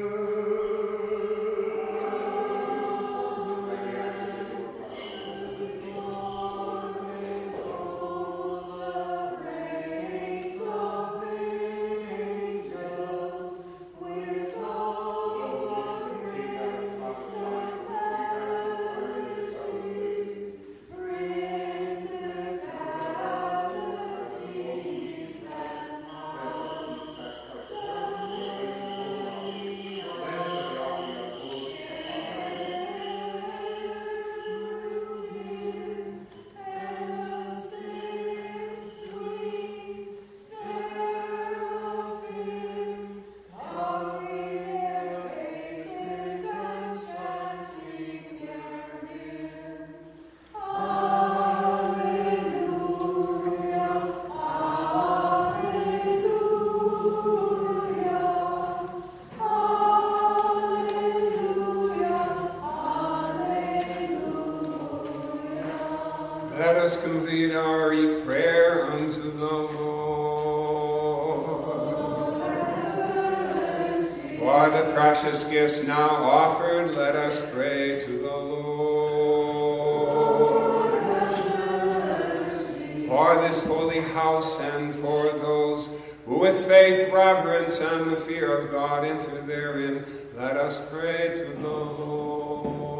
Let us complete our prayer unto the Lord. For the precious gifts now offered, let us pray to the Lord. For this holy house and for those who with faith, reverence, and the fear of God enter therein, let us pray to the Lord.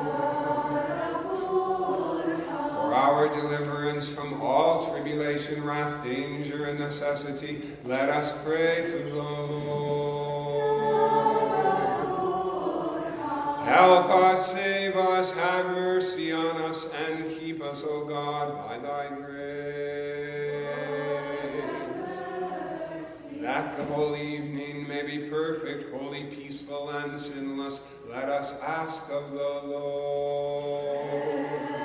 Our deliverance from all tribulation, wrath, danger, and necessity, let us pray to the Lord. Help us, save us, have mercy on us, and keep us, O God, by thy grace. That the whole evening may be perfect, holy, peaceful, and sinless, let us ask of the Lord.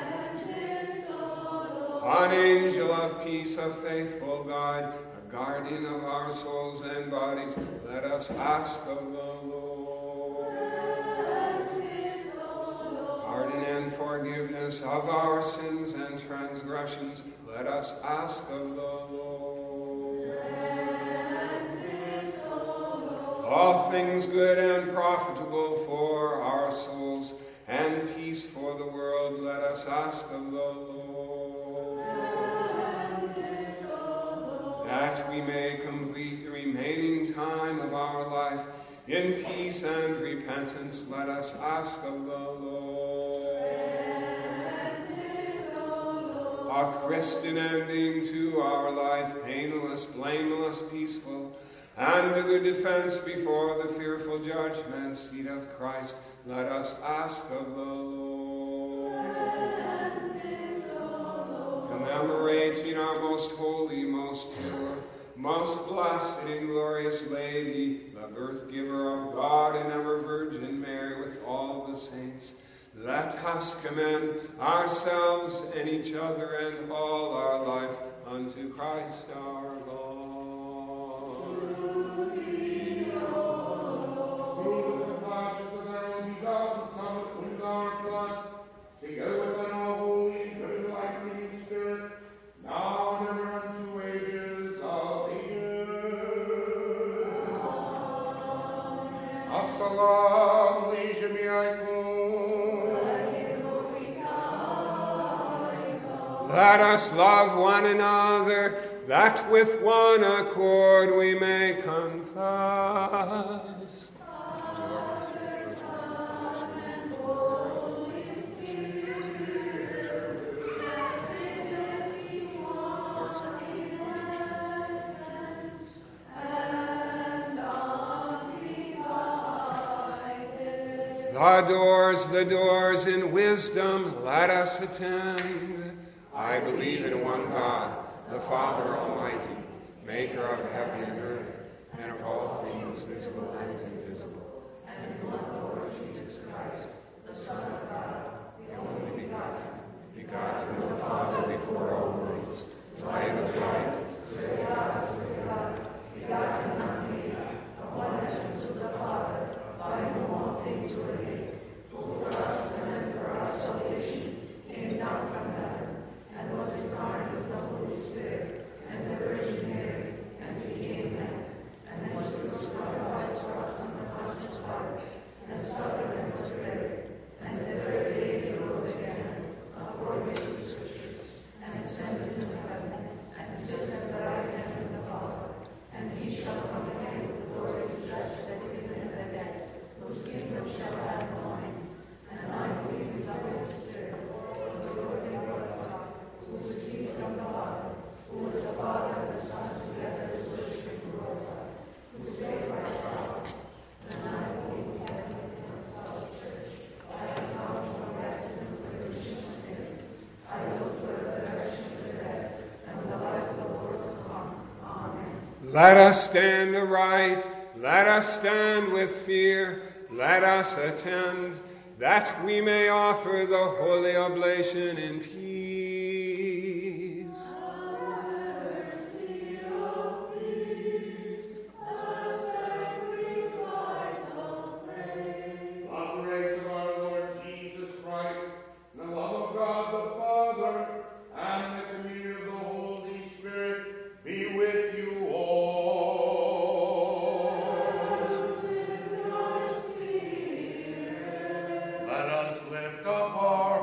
An angel of peace, a faithful guide, a guardian of our souls and bodies, let us ask of the Lord. Pardon and forgiveness of our sins and transgressions, let us ask of the Lord. All things good and profitable for our souls, and peace for the world, let us ask of the Lord. That we may complete the remaining time of our life in peace and repentance, let us ask of the Lord. A Christian ending to our life, painless, blameless, peaceful, and a good defense before the fearful judgment seat of Christ, let us ask of the Lord. Commemorating our most holy, most pure, most blessed and glorious Lady, the birth giver of God and ever Virgin Mary, with all the saints, let us commend ourselves and each other and all our life unto Christ our Lord. Together with an all holy, good, life-giving Spirit, now and ever unto ages of ages. Assalamu alaikum. Let us love one another, that with one accord we may confess. The doors, the doors in wisdom, let us attend. I believe in one God, the Father Almighty, maker of heaven and earth, and of all things visible and invisible, and in one Lord Jesus Christ, the Son of God, the only begotten, begotten of the Father before all worlds, light of light, created God of God, begotten not made, of one essence with the Father, by whom all things were made, who for us and for our salvation came down from heaven, and was incarnate with the Holy Spirit and the Virgin Mary, and became man, and was crucified for us on the Pontius Pilate, and suffered and was buried, and the third day he rose again, according to the Scriptures, and ascended into heaven, and sitteth at the right hand of the Father, and he shall come again with glory to judge the living and the dead, whose kingdom shall have no end. And I believe in the Holy Spirit, the Lord and God, who proceeds from the Father, who with the Father and the Son together is worshipped and glorified, who spake by the prophets. And I believe in the Catholic and Apostolic Church. I acknowledge my baptism for the remission of sins. I look for the resurrection of the dead and the life of the world to come. Amen. Let us stand aright. Let us stand with fear. Let us attend, that we may offer the holy oblation in peace. Mercy, O peace, a sacrifice of praise. On the grace of our Lord Jesus Christ, the love of God the Father, and the communion of the Holy Spirit be with you all. Let us lift up our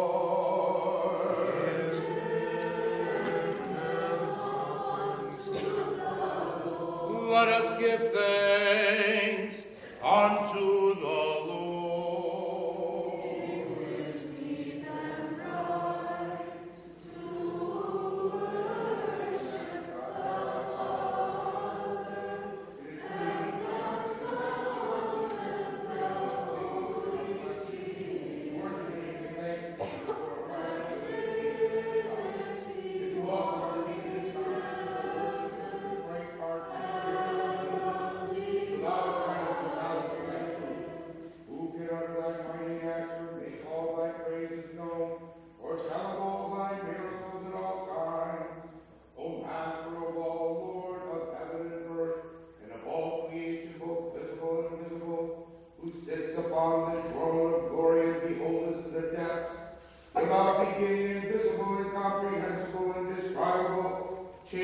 hearts. Let us give thanks unto the Lord.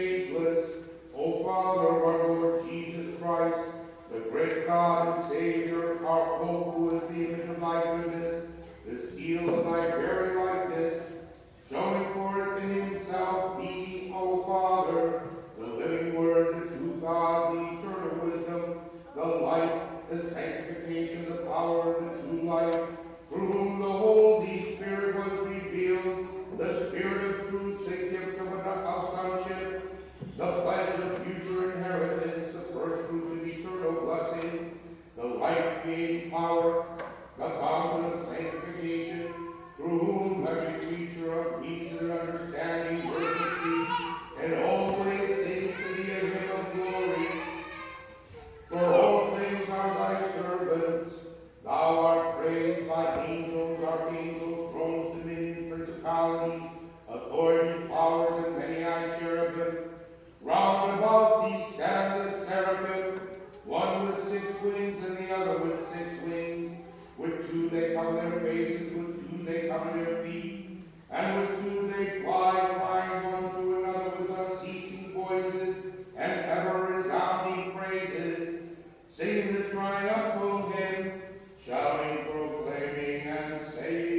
ageless. O Father of our Lord Jesus Christ, the great God and Savior, our hope, who is the image of thy goodness, the seal of thy very likeness, showing forth in himself thee, O Father, the living Word, the true God, the eternal wisdom, the light, the sanctification, the power, the true life, through whom the Holy Spirit was revealed, the Spirit of truth, the gift of a sonship, the pledge of future inheritance, the first fruit of eternal blessing, the life-giving power, the fountain of sanctification, through whom every creature of reason and understanding worships thee, and always sings to thee a hymn of glory. For all things are thy servants. Thou art praised by angels, archangels, thrones, dominions, principalities, authorities, powers, and many-eyed cherubim. Round about thee stand the seraphim, one with six wings and the other with six wings. With two they cover their faces, with two they cover their feet, and with two they fly, flying one to another with unceasing voices and ever resounding praises, singing the triumphal hymn, shouting, proclaiming, and saying,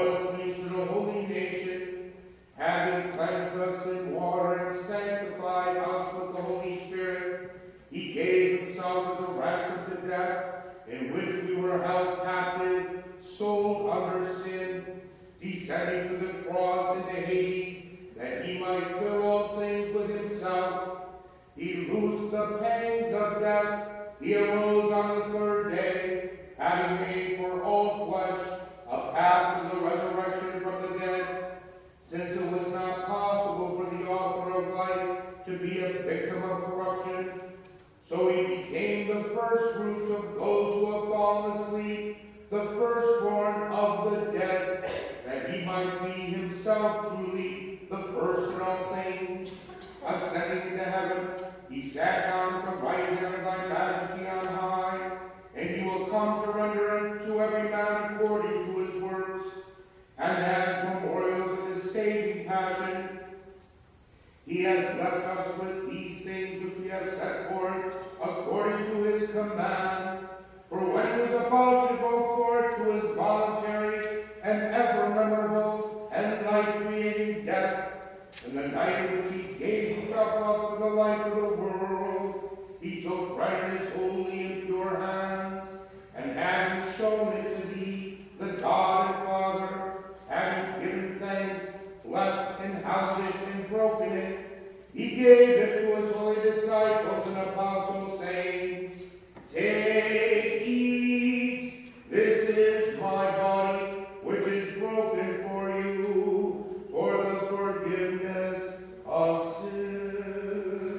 having cleansed us in water and sanctified purified us with the Holy Spirit, he gave himself as a ransom to death, in which we were held captive, sold under sin, descending to the cross into Hades, that he might fill all things with himself. He loosed the pangs of death. He arose on the third day, having made for all flesh a path to the resurrection from the dead, since it was not possible for the author of life to be a victim of corruption. So he became the first fruits of those who have fallen asleep, the firstborn of the dead, that he might be himself truly the first in all things. Ascending into heaven, he sat down at the right hand of thy majesty on high, and he will come to render unto every man according to his works. And as memorials of his saving passion, he has left us with these things which we have set forth according to his command. For when he was about to go forth to his voluntary and ever memorable and life-creating death, in the night in which he gave himself up for the life of the world, he took bread in his holy and pure hands, and having shown it to thee, the God and Father, having given thanks, blessed and hallowed it and broken it, he gave it to his holy disciples and apostles, saying, Take, eat, this is my body, which is broken for you, for the forgiveness of sin.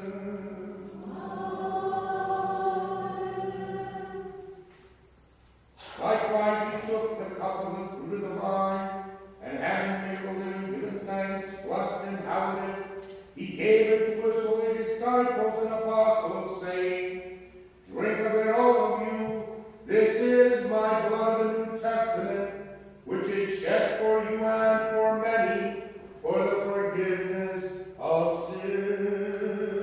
Likewise he took the cup of the fruit of the vine, and having mingled it and given thanks, blessed and hallowed it, he gave it to his holy disciples and apostles, saying, Drink of it, all of you. This is my blood of the New Testament, which is shed for you and for many for the forgiveness of sin.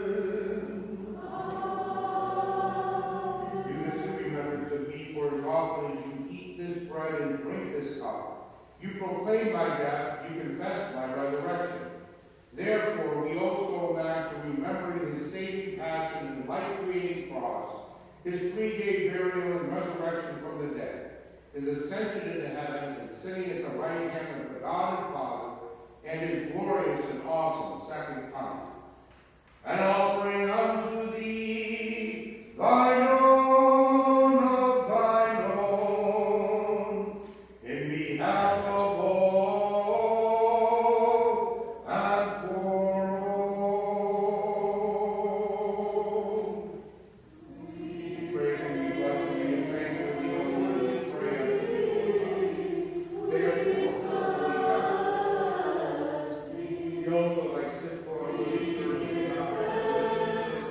Do this in remembrance of me, for as often as you eat this bread and drink this cup, you proclaim my death, you confess my resurrection. Therefore, we also, after remembering his saving passion and life-creating cross, his three-day burial and resurrection from the dead, his ascension into heaven and sitting at the right hand of the God and Father, and his glorious and awesome second coming, and offering unto thee thine own of thine own, in behalf of all and for all. We praise and we bless and we thank you for the word and prayer. Therefore, we also like sit for our Holy Spirit in our prayers.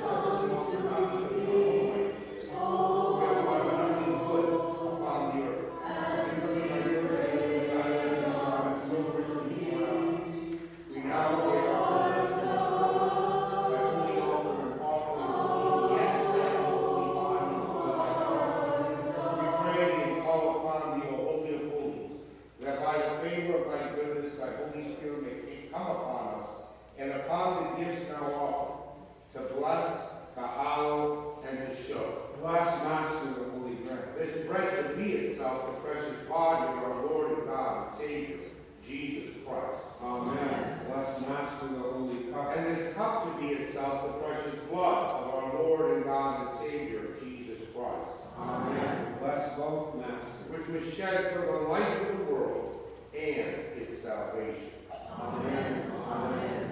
And upon the gifts now offered, to bless, to hallow, and to show. Bless, Master, the holy bread. This bread to be itself the precious body of our Lord and God and Savior, Jesus Christ. Amen. Bless, Master, the holy cup. And this cup to be itself the precious blood of our Lord and God and Savior, Jesus Christ. Amen. Bless both, Master. Which was shed for the life of the world and its salvation. Amen. Amen.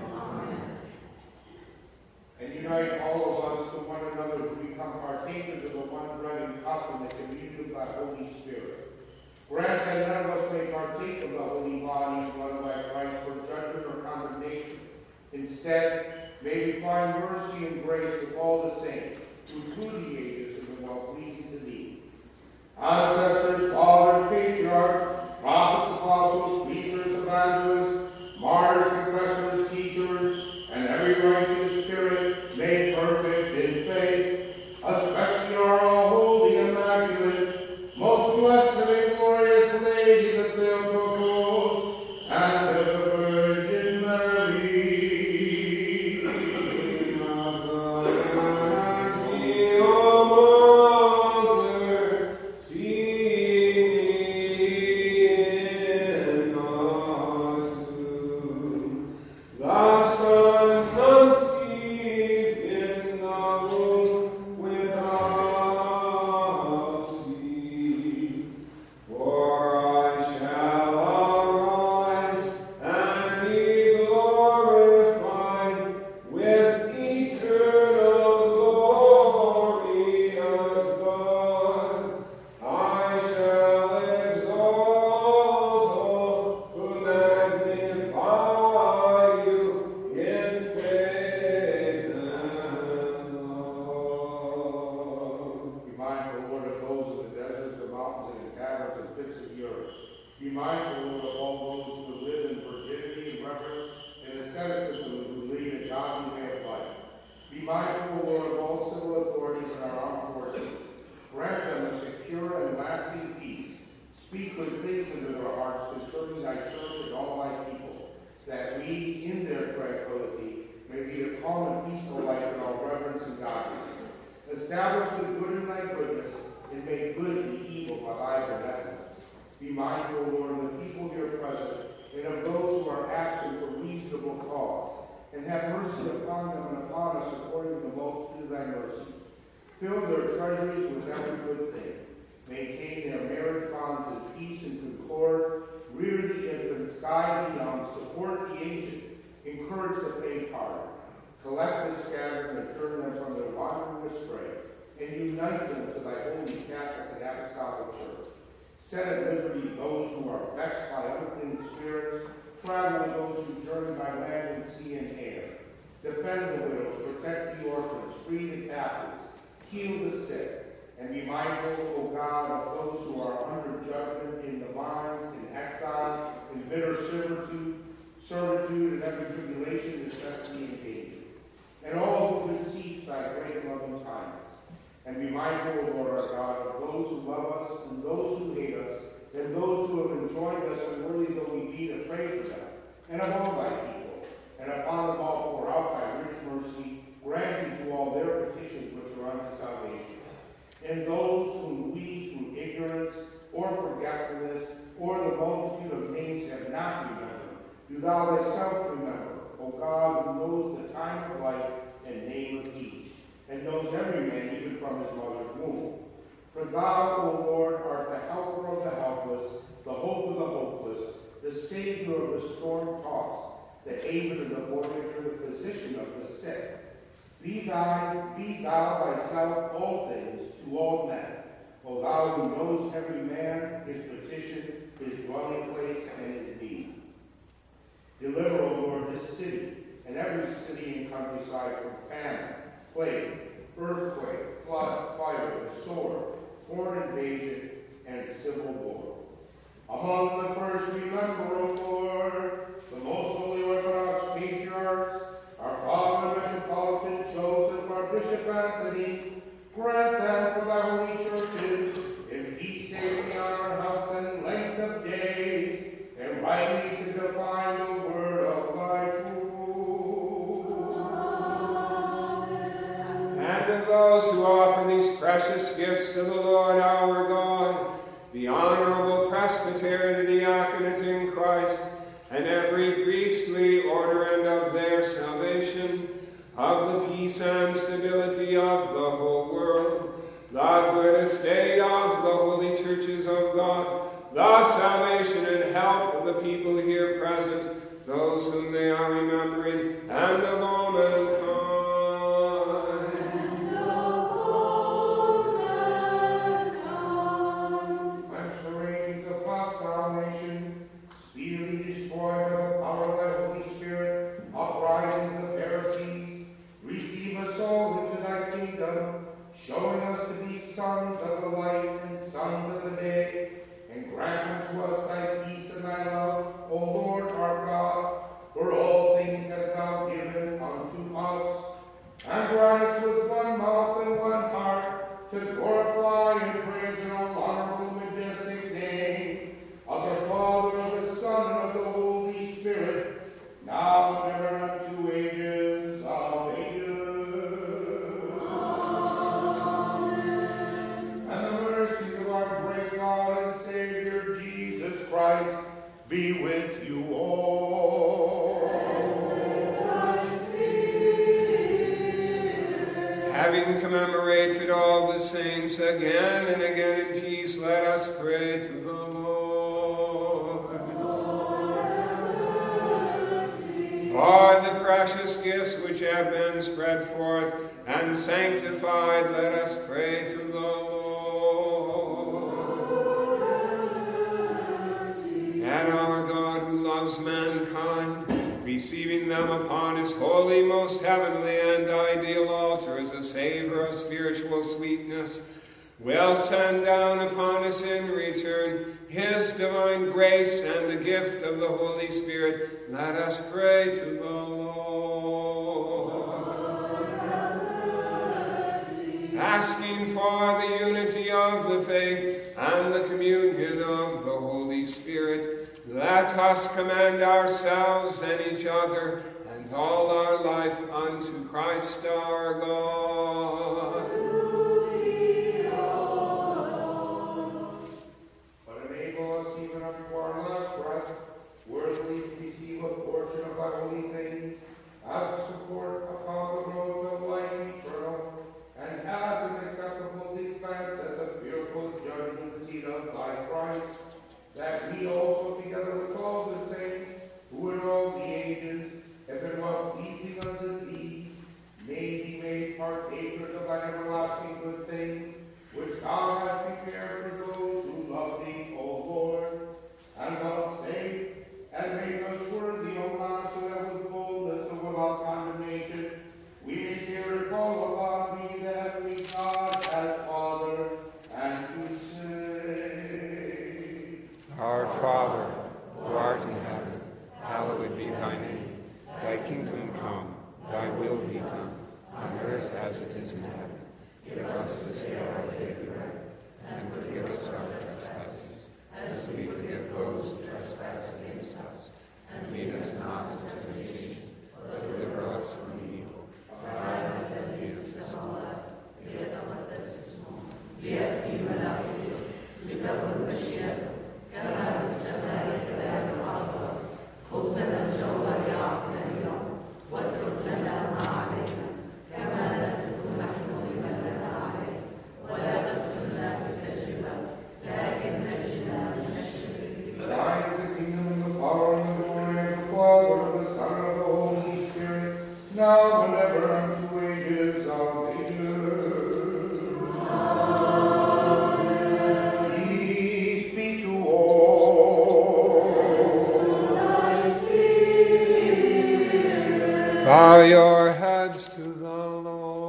And unite all of us to one another to become partakers of the one bread and cup in the communion of thy Holy Spirit. Grant that none of us may partake of the holy body and blood of thy Christ for judgment or condemnation. Instead, may we find mercy and grace with all the saints, who through the ages have been well pleasing to thee. Ancestors, fathers, patriarchs, prophets, apostles, preachers, evangelists, martyrs, confessors, teachers, and every righteous spirit made perfect in faith, especially our all holy, immaculate, most blessed and glorious Lady, the Theotokos, and the Virgin Mary. mindful, Lord, of all civil authorities in our armed forces. Grant them a secure and lasting peace. Speak good things into their hearts concerning thy church and all thy people, that we, in their tranquility, may lead a calm and peaceful life in all reverence and godliness. Establish the good in thy goodness, and make good the evil by thy benevolence. Be mindful, Lord, of the people here present, and of those who are absent for reasonable cause, and have mercy upon them and upon us according to the multitude of thy mercy. Fill their treasuries with every good thing. Maintain their marriage bonds in peace and concord. Rear the infants, guide the young, support the aged, encourage the faint-hearted. Collect the scattered and turn them from their wandering astray, and unite them to thy holy Catholic and Apostolic Church. Set at liberty those who are vexed by unclean spirits, travel those who journey by land and sea and air. Defend the widows, protect the orphans, free the captives, heal the sick, and be mindful, O God, of those who are under judgment in the bonds, in exile, in bitter servitude, servitude, and every tribulation, necessity, and danger. And all who beseech thy great loving kindness. And be mindful, Lord our God, of those who love us, and those who hate us, and those who have enjoyed us, unworthy though we be, to pray for them, and of all thy people. And upon them all pour out thy rich mercy, granting to all their petitions which are unto salvation. And those whom we, through ignorance, or forgetfulness, or the multitude of names have not remembered, do thou thyself remember, O God, who knows the time of life and name of each, and knows every man even from his mother's womb. For thou, O Lord, art the helper of the helpless, the hope of the hopeless, the Savior of the storm-tossed, the haven and the voyager, the physician of the sick. Be thou, be thou thyself all things to all men, O thou who knows every man, his petition, his dwelling place, and his need. Deliver, O Lord, this city, and every city and countryside from famine, plague, earthquake, flood, fire, and sword, foreign invasion, and civil war. Among the first remember, O Lord, the most holy Orthodox patriarchs, our Father Metropolitan Joseph, our Bishop Anthony. Grant them for thy holy churches, in peace, safety, honor, health, and length of days, and rightly to define the word of thy truth. Amen. And of those who offer these precious gifts to the Lord our God, the honorable presbytery, the diaconate in Christ, and every priestly order, and of their salvation, of the peace and stability of the whole world, the good estate of the holy churches of God, the salvation and help of the people here present, those whom they are remembering, and of all mankind. And of all mankind. Whence the raging of hostile nation, speedily destroyed by the power of thy Holy Spirit, uprisings of Pharisees, receive us all into thy kingdom, showing us to be sons of the light and sons of the day, and grant unto us thy peace and thy love, O Lord our God, for all things hast thou given unto us, and grant us with one mouth and one heart to glorify and praise your honorable majestic name, of the Father, of the Son, and of the Holy Spirit, now and ever unto ages of ages. Amen. And the mercy of our great God and Savior Jesus Christ be with you all. And with thy spirit. Having commemorated all the saints again and again in peace, let us pray to the Lord. For the precious gifts which have been spread forth and sanctified, let us pray to the Lord. And our God, who loves mankind, receiving them upon his holy, most heavenly, and ideal altar as a savor of spiritual sweetness, will send down upon us in return his divine grace and the gift of the Holy Spirit. Let us pray to the Lord. asking for the unity of the faith and the communion of the Holy Spirit, let us commend ourselves and each other and all our life unto Christ our God. But enable us even unto our last breath, worthily to receive a portion of thy holy things, as a support upon the road of life eternal, and as an acceptable defense at the fearful judgment seat of thy Christ, that we also, together with all the saints, who in all the ages have been well pleasing unto thee, may be made partakers of thy everlasting good things, which thou hast prepared for those who love thee, O Lord, and vouchsafe and make us worthy, O God, so that with boldness and without condemnation we may hear it call upon thee, the heavenly God, as Father, and to say, Our Father, who art in heaven, hallowed be thy name. Thy kingdom come, thy will be done, on earth as it is in heaven. Give us this day our daily bread, and forgive us our trespasses, as we forgive those who trespass against us. And lead us not into temptation, but deliver us from evil. For thine is the kingdom, Fiat amatissimo, fiat timanario, libavur Mashiach, kama bisamari kadar ma'ala, Hosanna jawari afnaniyo, watruk lana ma'alena, kama natruku nahnu liman lana aleh, ولا تدخلنا في التجربة, لكن نجنا من الشرير. thine is the kingdom and the power and the glory of the Father, and the Son, and of the Holy Spirit, now and ever unto ages of ages. Amen. Peace be to all. bow your heads to the Lord.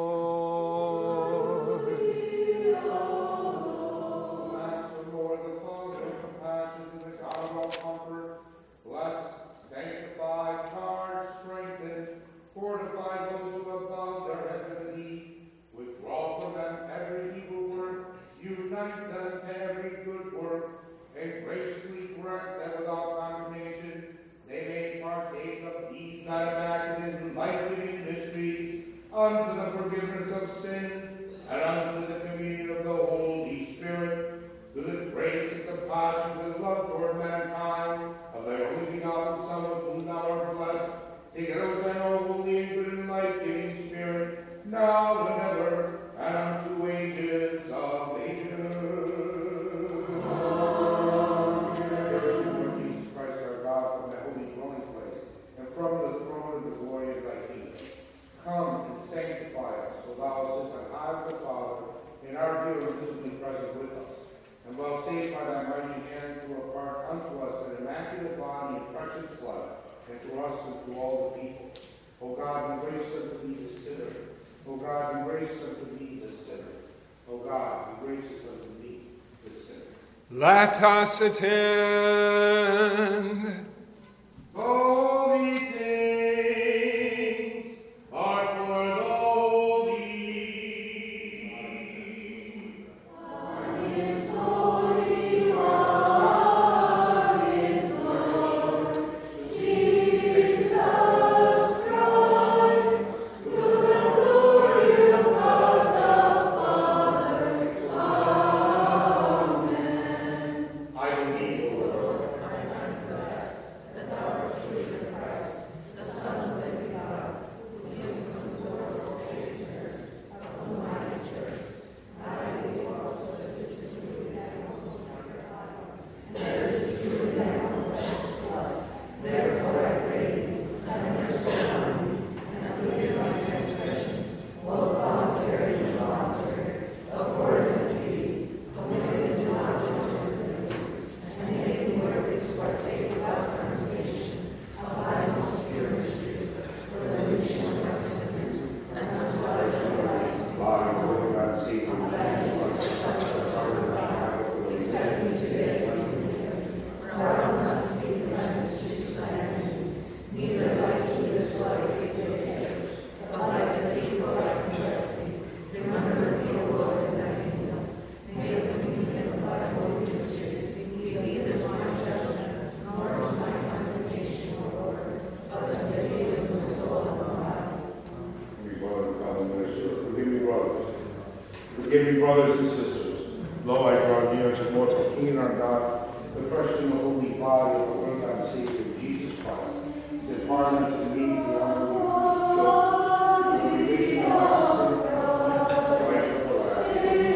Bless the Lord, the Father of compassion, and the God of all comfort. Bless, sanctify, charge, strengthen, fortify those who have bowed their heads to thee. Withdraw from them every evil work, unite them to every good work, and graciously correct them without condemnation. They may partake of these that have acted in life-giving mysteries, unto the forgiveness of sin, and unto the communion of the Holy Spirit, to the grace and compassion and love toward mankind, of thy only begotten Son, of whom thou art blessed, together with thy holy and good and life-giving Spirit, now and ever, and unto ages of ages. Amen. Jesus Christ, our God, from the holy dwelling place, and from the throne of the glory of thy kingdom. Come and sanctify us, so thou sits on high with the Father, in our dear and visibly present with us. And vouchsafe by thy mighty hand to impart unto us an immaculate body and precious blood, and to us and to all the people. O God, embrace unto thee the sinner. O God, embrace unto thee the sinner. O God, embrace unto thee the sinner. Let us attend. Holy things are for the holy. I believe, Lord. Forgive me, brothers and sisters. Lo, I draw near to mortal. King and our God, the precious and holy body of our Lord God and Savior Jesus Christ, the pardon and meaning of our Lord, the remission of our sins, the life everlasting.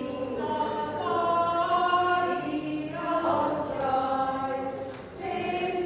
Taste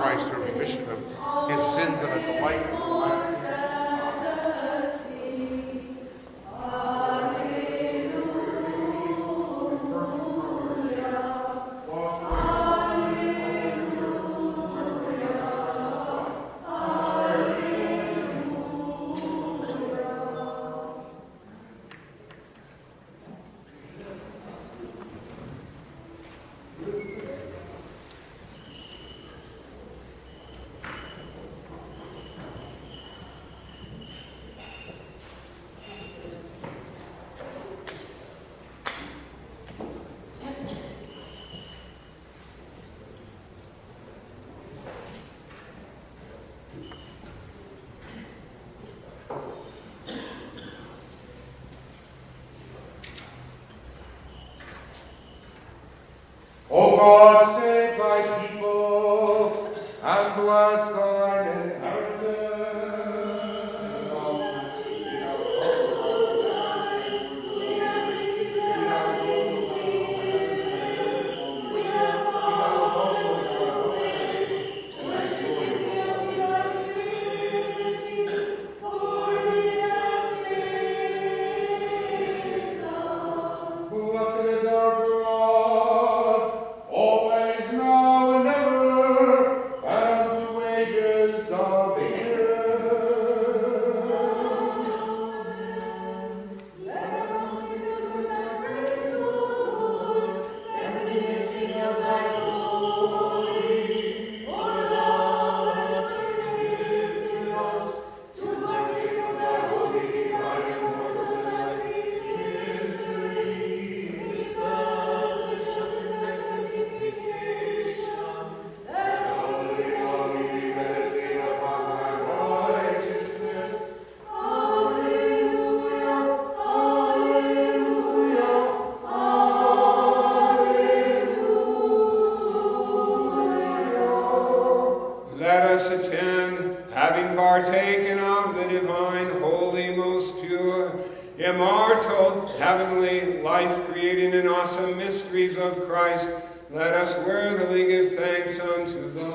Christ for the remission of his sins and a delight in the life. O God, save thy people, and bless thine inheritance. Blessed is our God, always, now, and ever, and to ages of ages. Let us attend, having partaken of the divine, holy, most pure, immortal, heavenly, life-creating and awesome mysteries of Christ. Let us worthily give thanks unto the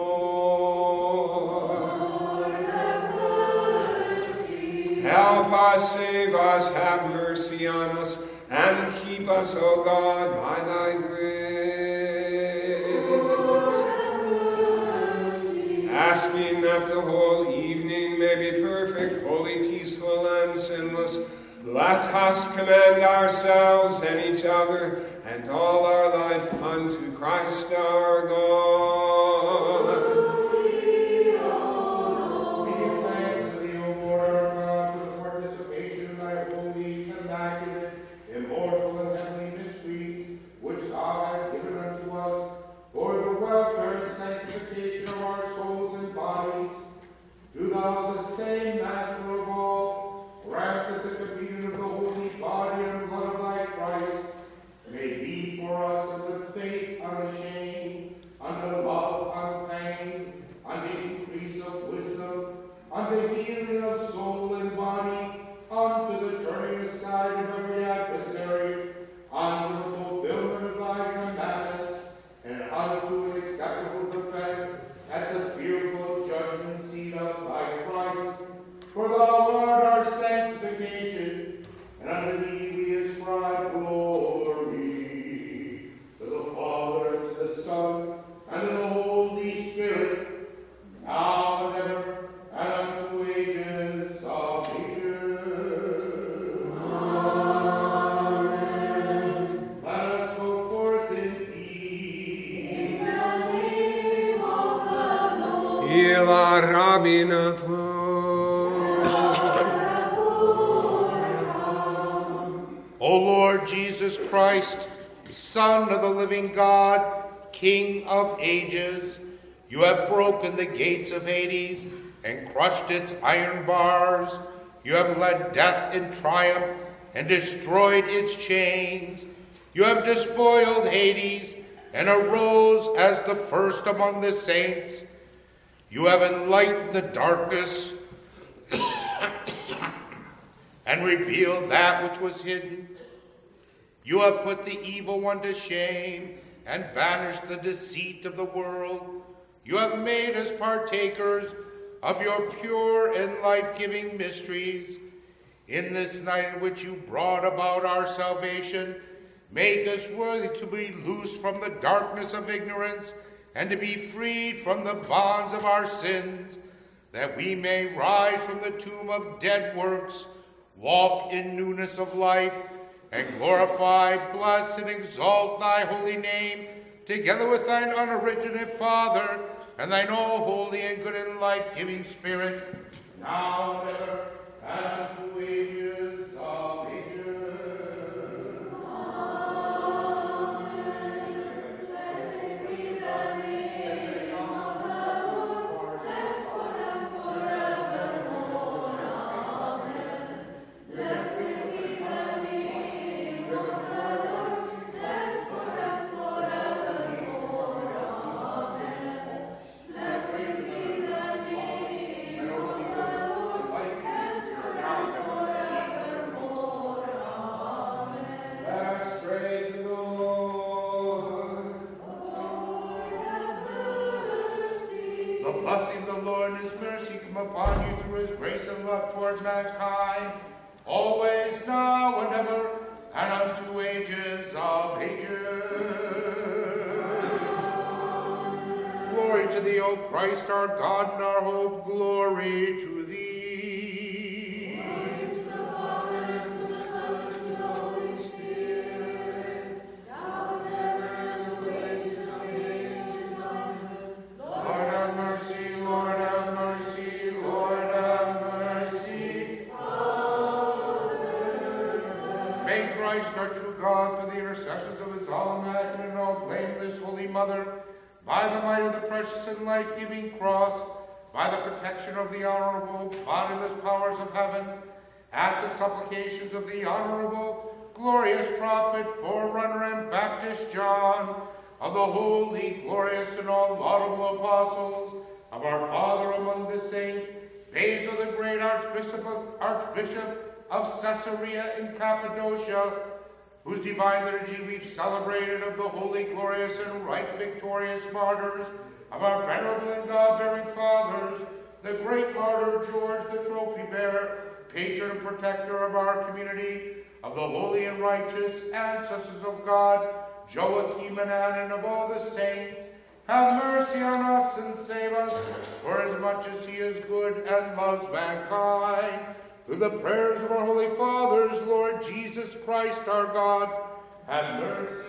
Lord. Lord, have mercy. Help us, save us, have mercy on us, and keep us, O God, by thy grace. Lord, have mercy. Asking that the whole evening may be perfect, holy, peaceful, and sinless, let us commend ourselves and each other and all our life unto Christ our God. Glory, O We give Lord. thanks to thee, O Lord our God, for the participation in thy holy, immaculate, immortal, and heavenly mysteries, which thou hast given unto us, for the welfare and sanctification of our souls and bodies. Do thou, the same Master of all, grant that the communion of the holy body and blood of thy Christ may be for us unto faith unashamed, unto love unfeigned, unto increase of wisdom, unto healing of soul and body, unto the turning aside of every adversary, unto the fulfillment of thy commandments, and unto an acceptable defense at the fearful judgment seat of thy Christ. For thou art our sanctification, and unto thee we ascribe glory. To the Father, and to the Son, and to the Holy Spirit, now and ever, and unto ages of ages. Amen. Let us go forth in peace. In the name of the Lord. Ila Rabina Plo. O Lord Jesus Christ, Son of the living God, King of ages, you have broken the gates of Hades and crushed its iron bars. You have led death in triumph and destroyed its chains. You have despoiled Hades and arose as the first among the saints. You have enlightened the darkness and revealed that which was hidden. You have put the evil one to shame and banished the deceit of the world. you have made us partakers of your pure and life-giving mysteries. In this night in which you brought about our salvation, make us worthy to be loosed from the darkness of ignorance and to be freed from the bonds of our sins, that we may rise from the tomb of dead works, walk in newness of life, and glorify, bless, and exalt thy holy name, together with thine unoriginate Father, and thine all holy and good and life-giving Spirit, now and ever, and to ages of ages. Upon you through his grace and love towards mankind, always, now, and ever, and unto ages of ages. Glory to thee, O Christ, our God and our hope. Glory to thee. Glory to the Father, and to the Son, and to the Holy Spirit, now and ever, and to ages of ages. Amen. Lord have mercy, Lord have mercy. Lord have mercy. May Christ, our true God, for the intercessions of his all immaculate and all blameless Holy Mother, by the might of the precious and life-giving cross, by the protection of the honorable, bodiless powers of heaven, at the supplications of the honorable, glorious prophet, forerunner, and Baptist John, of the holy, glorious, and all laudable apostles, of our Father among the saints, Basil the great Archbishop of, Archbishop of Caesarea in Cappadocia, whose divine liturgy we've celebrated, of the holy, glorious, and right victorious martyrs, of our venerable and God-bearing fathers, the great martyr George the trophy bearer, patron and protector of our community, of the holy and righteous ancestors of God, Joachim and Anne, and of all the saints. Have mercy on us and save us, for as much as he is good and loves mankind. Through the prayers of our holy fathers, Lord Jesus Christ our God, have mercy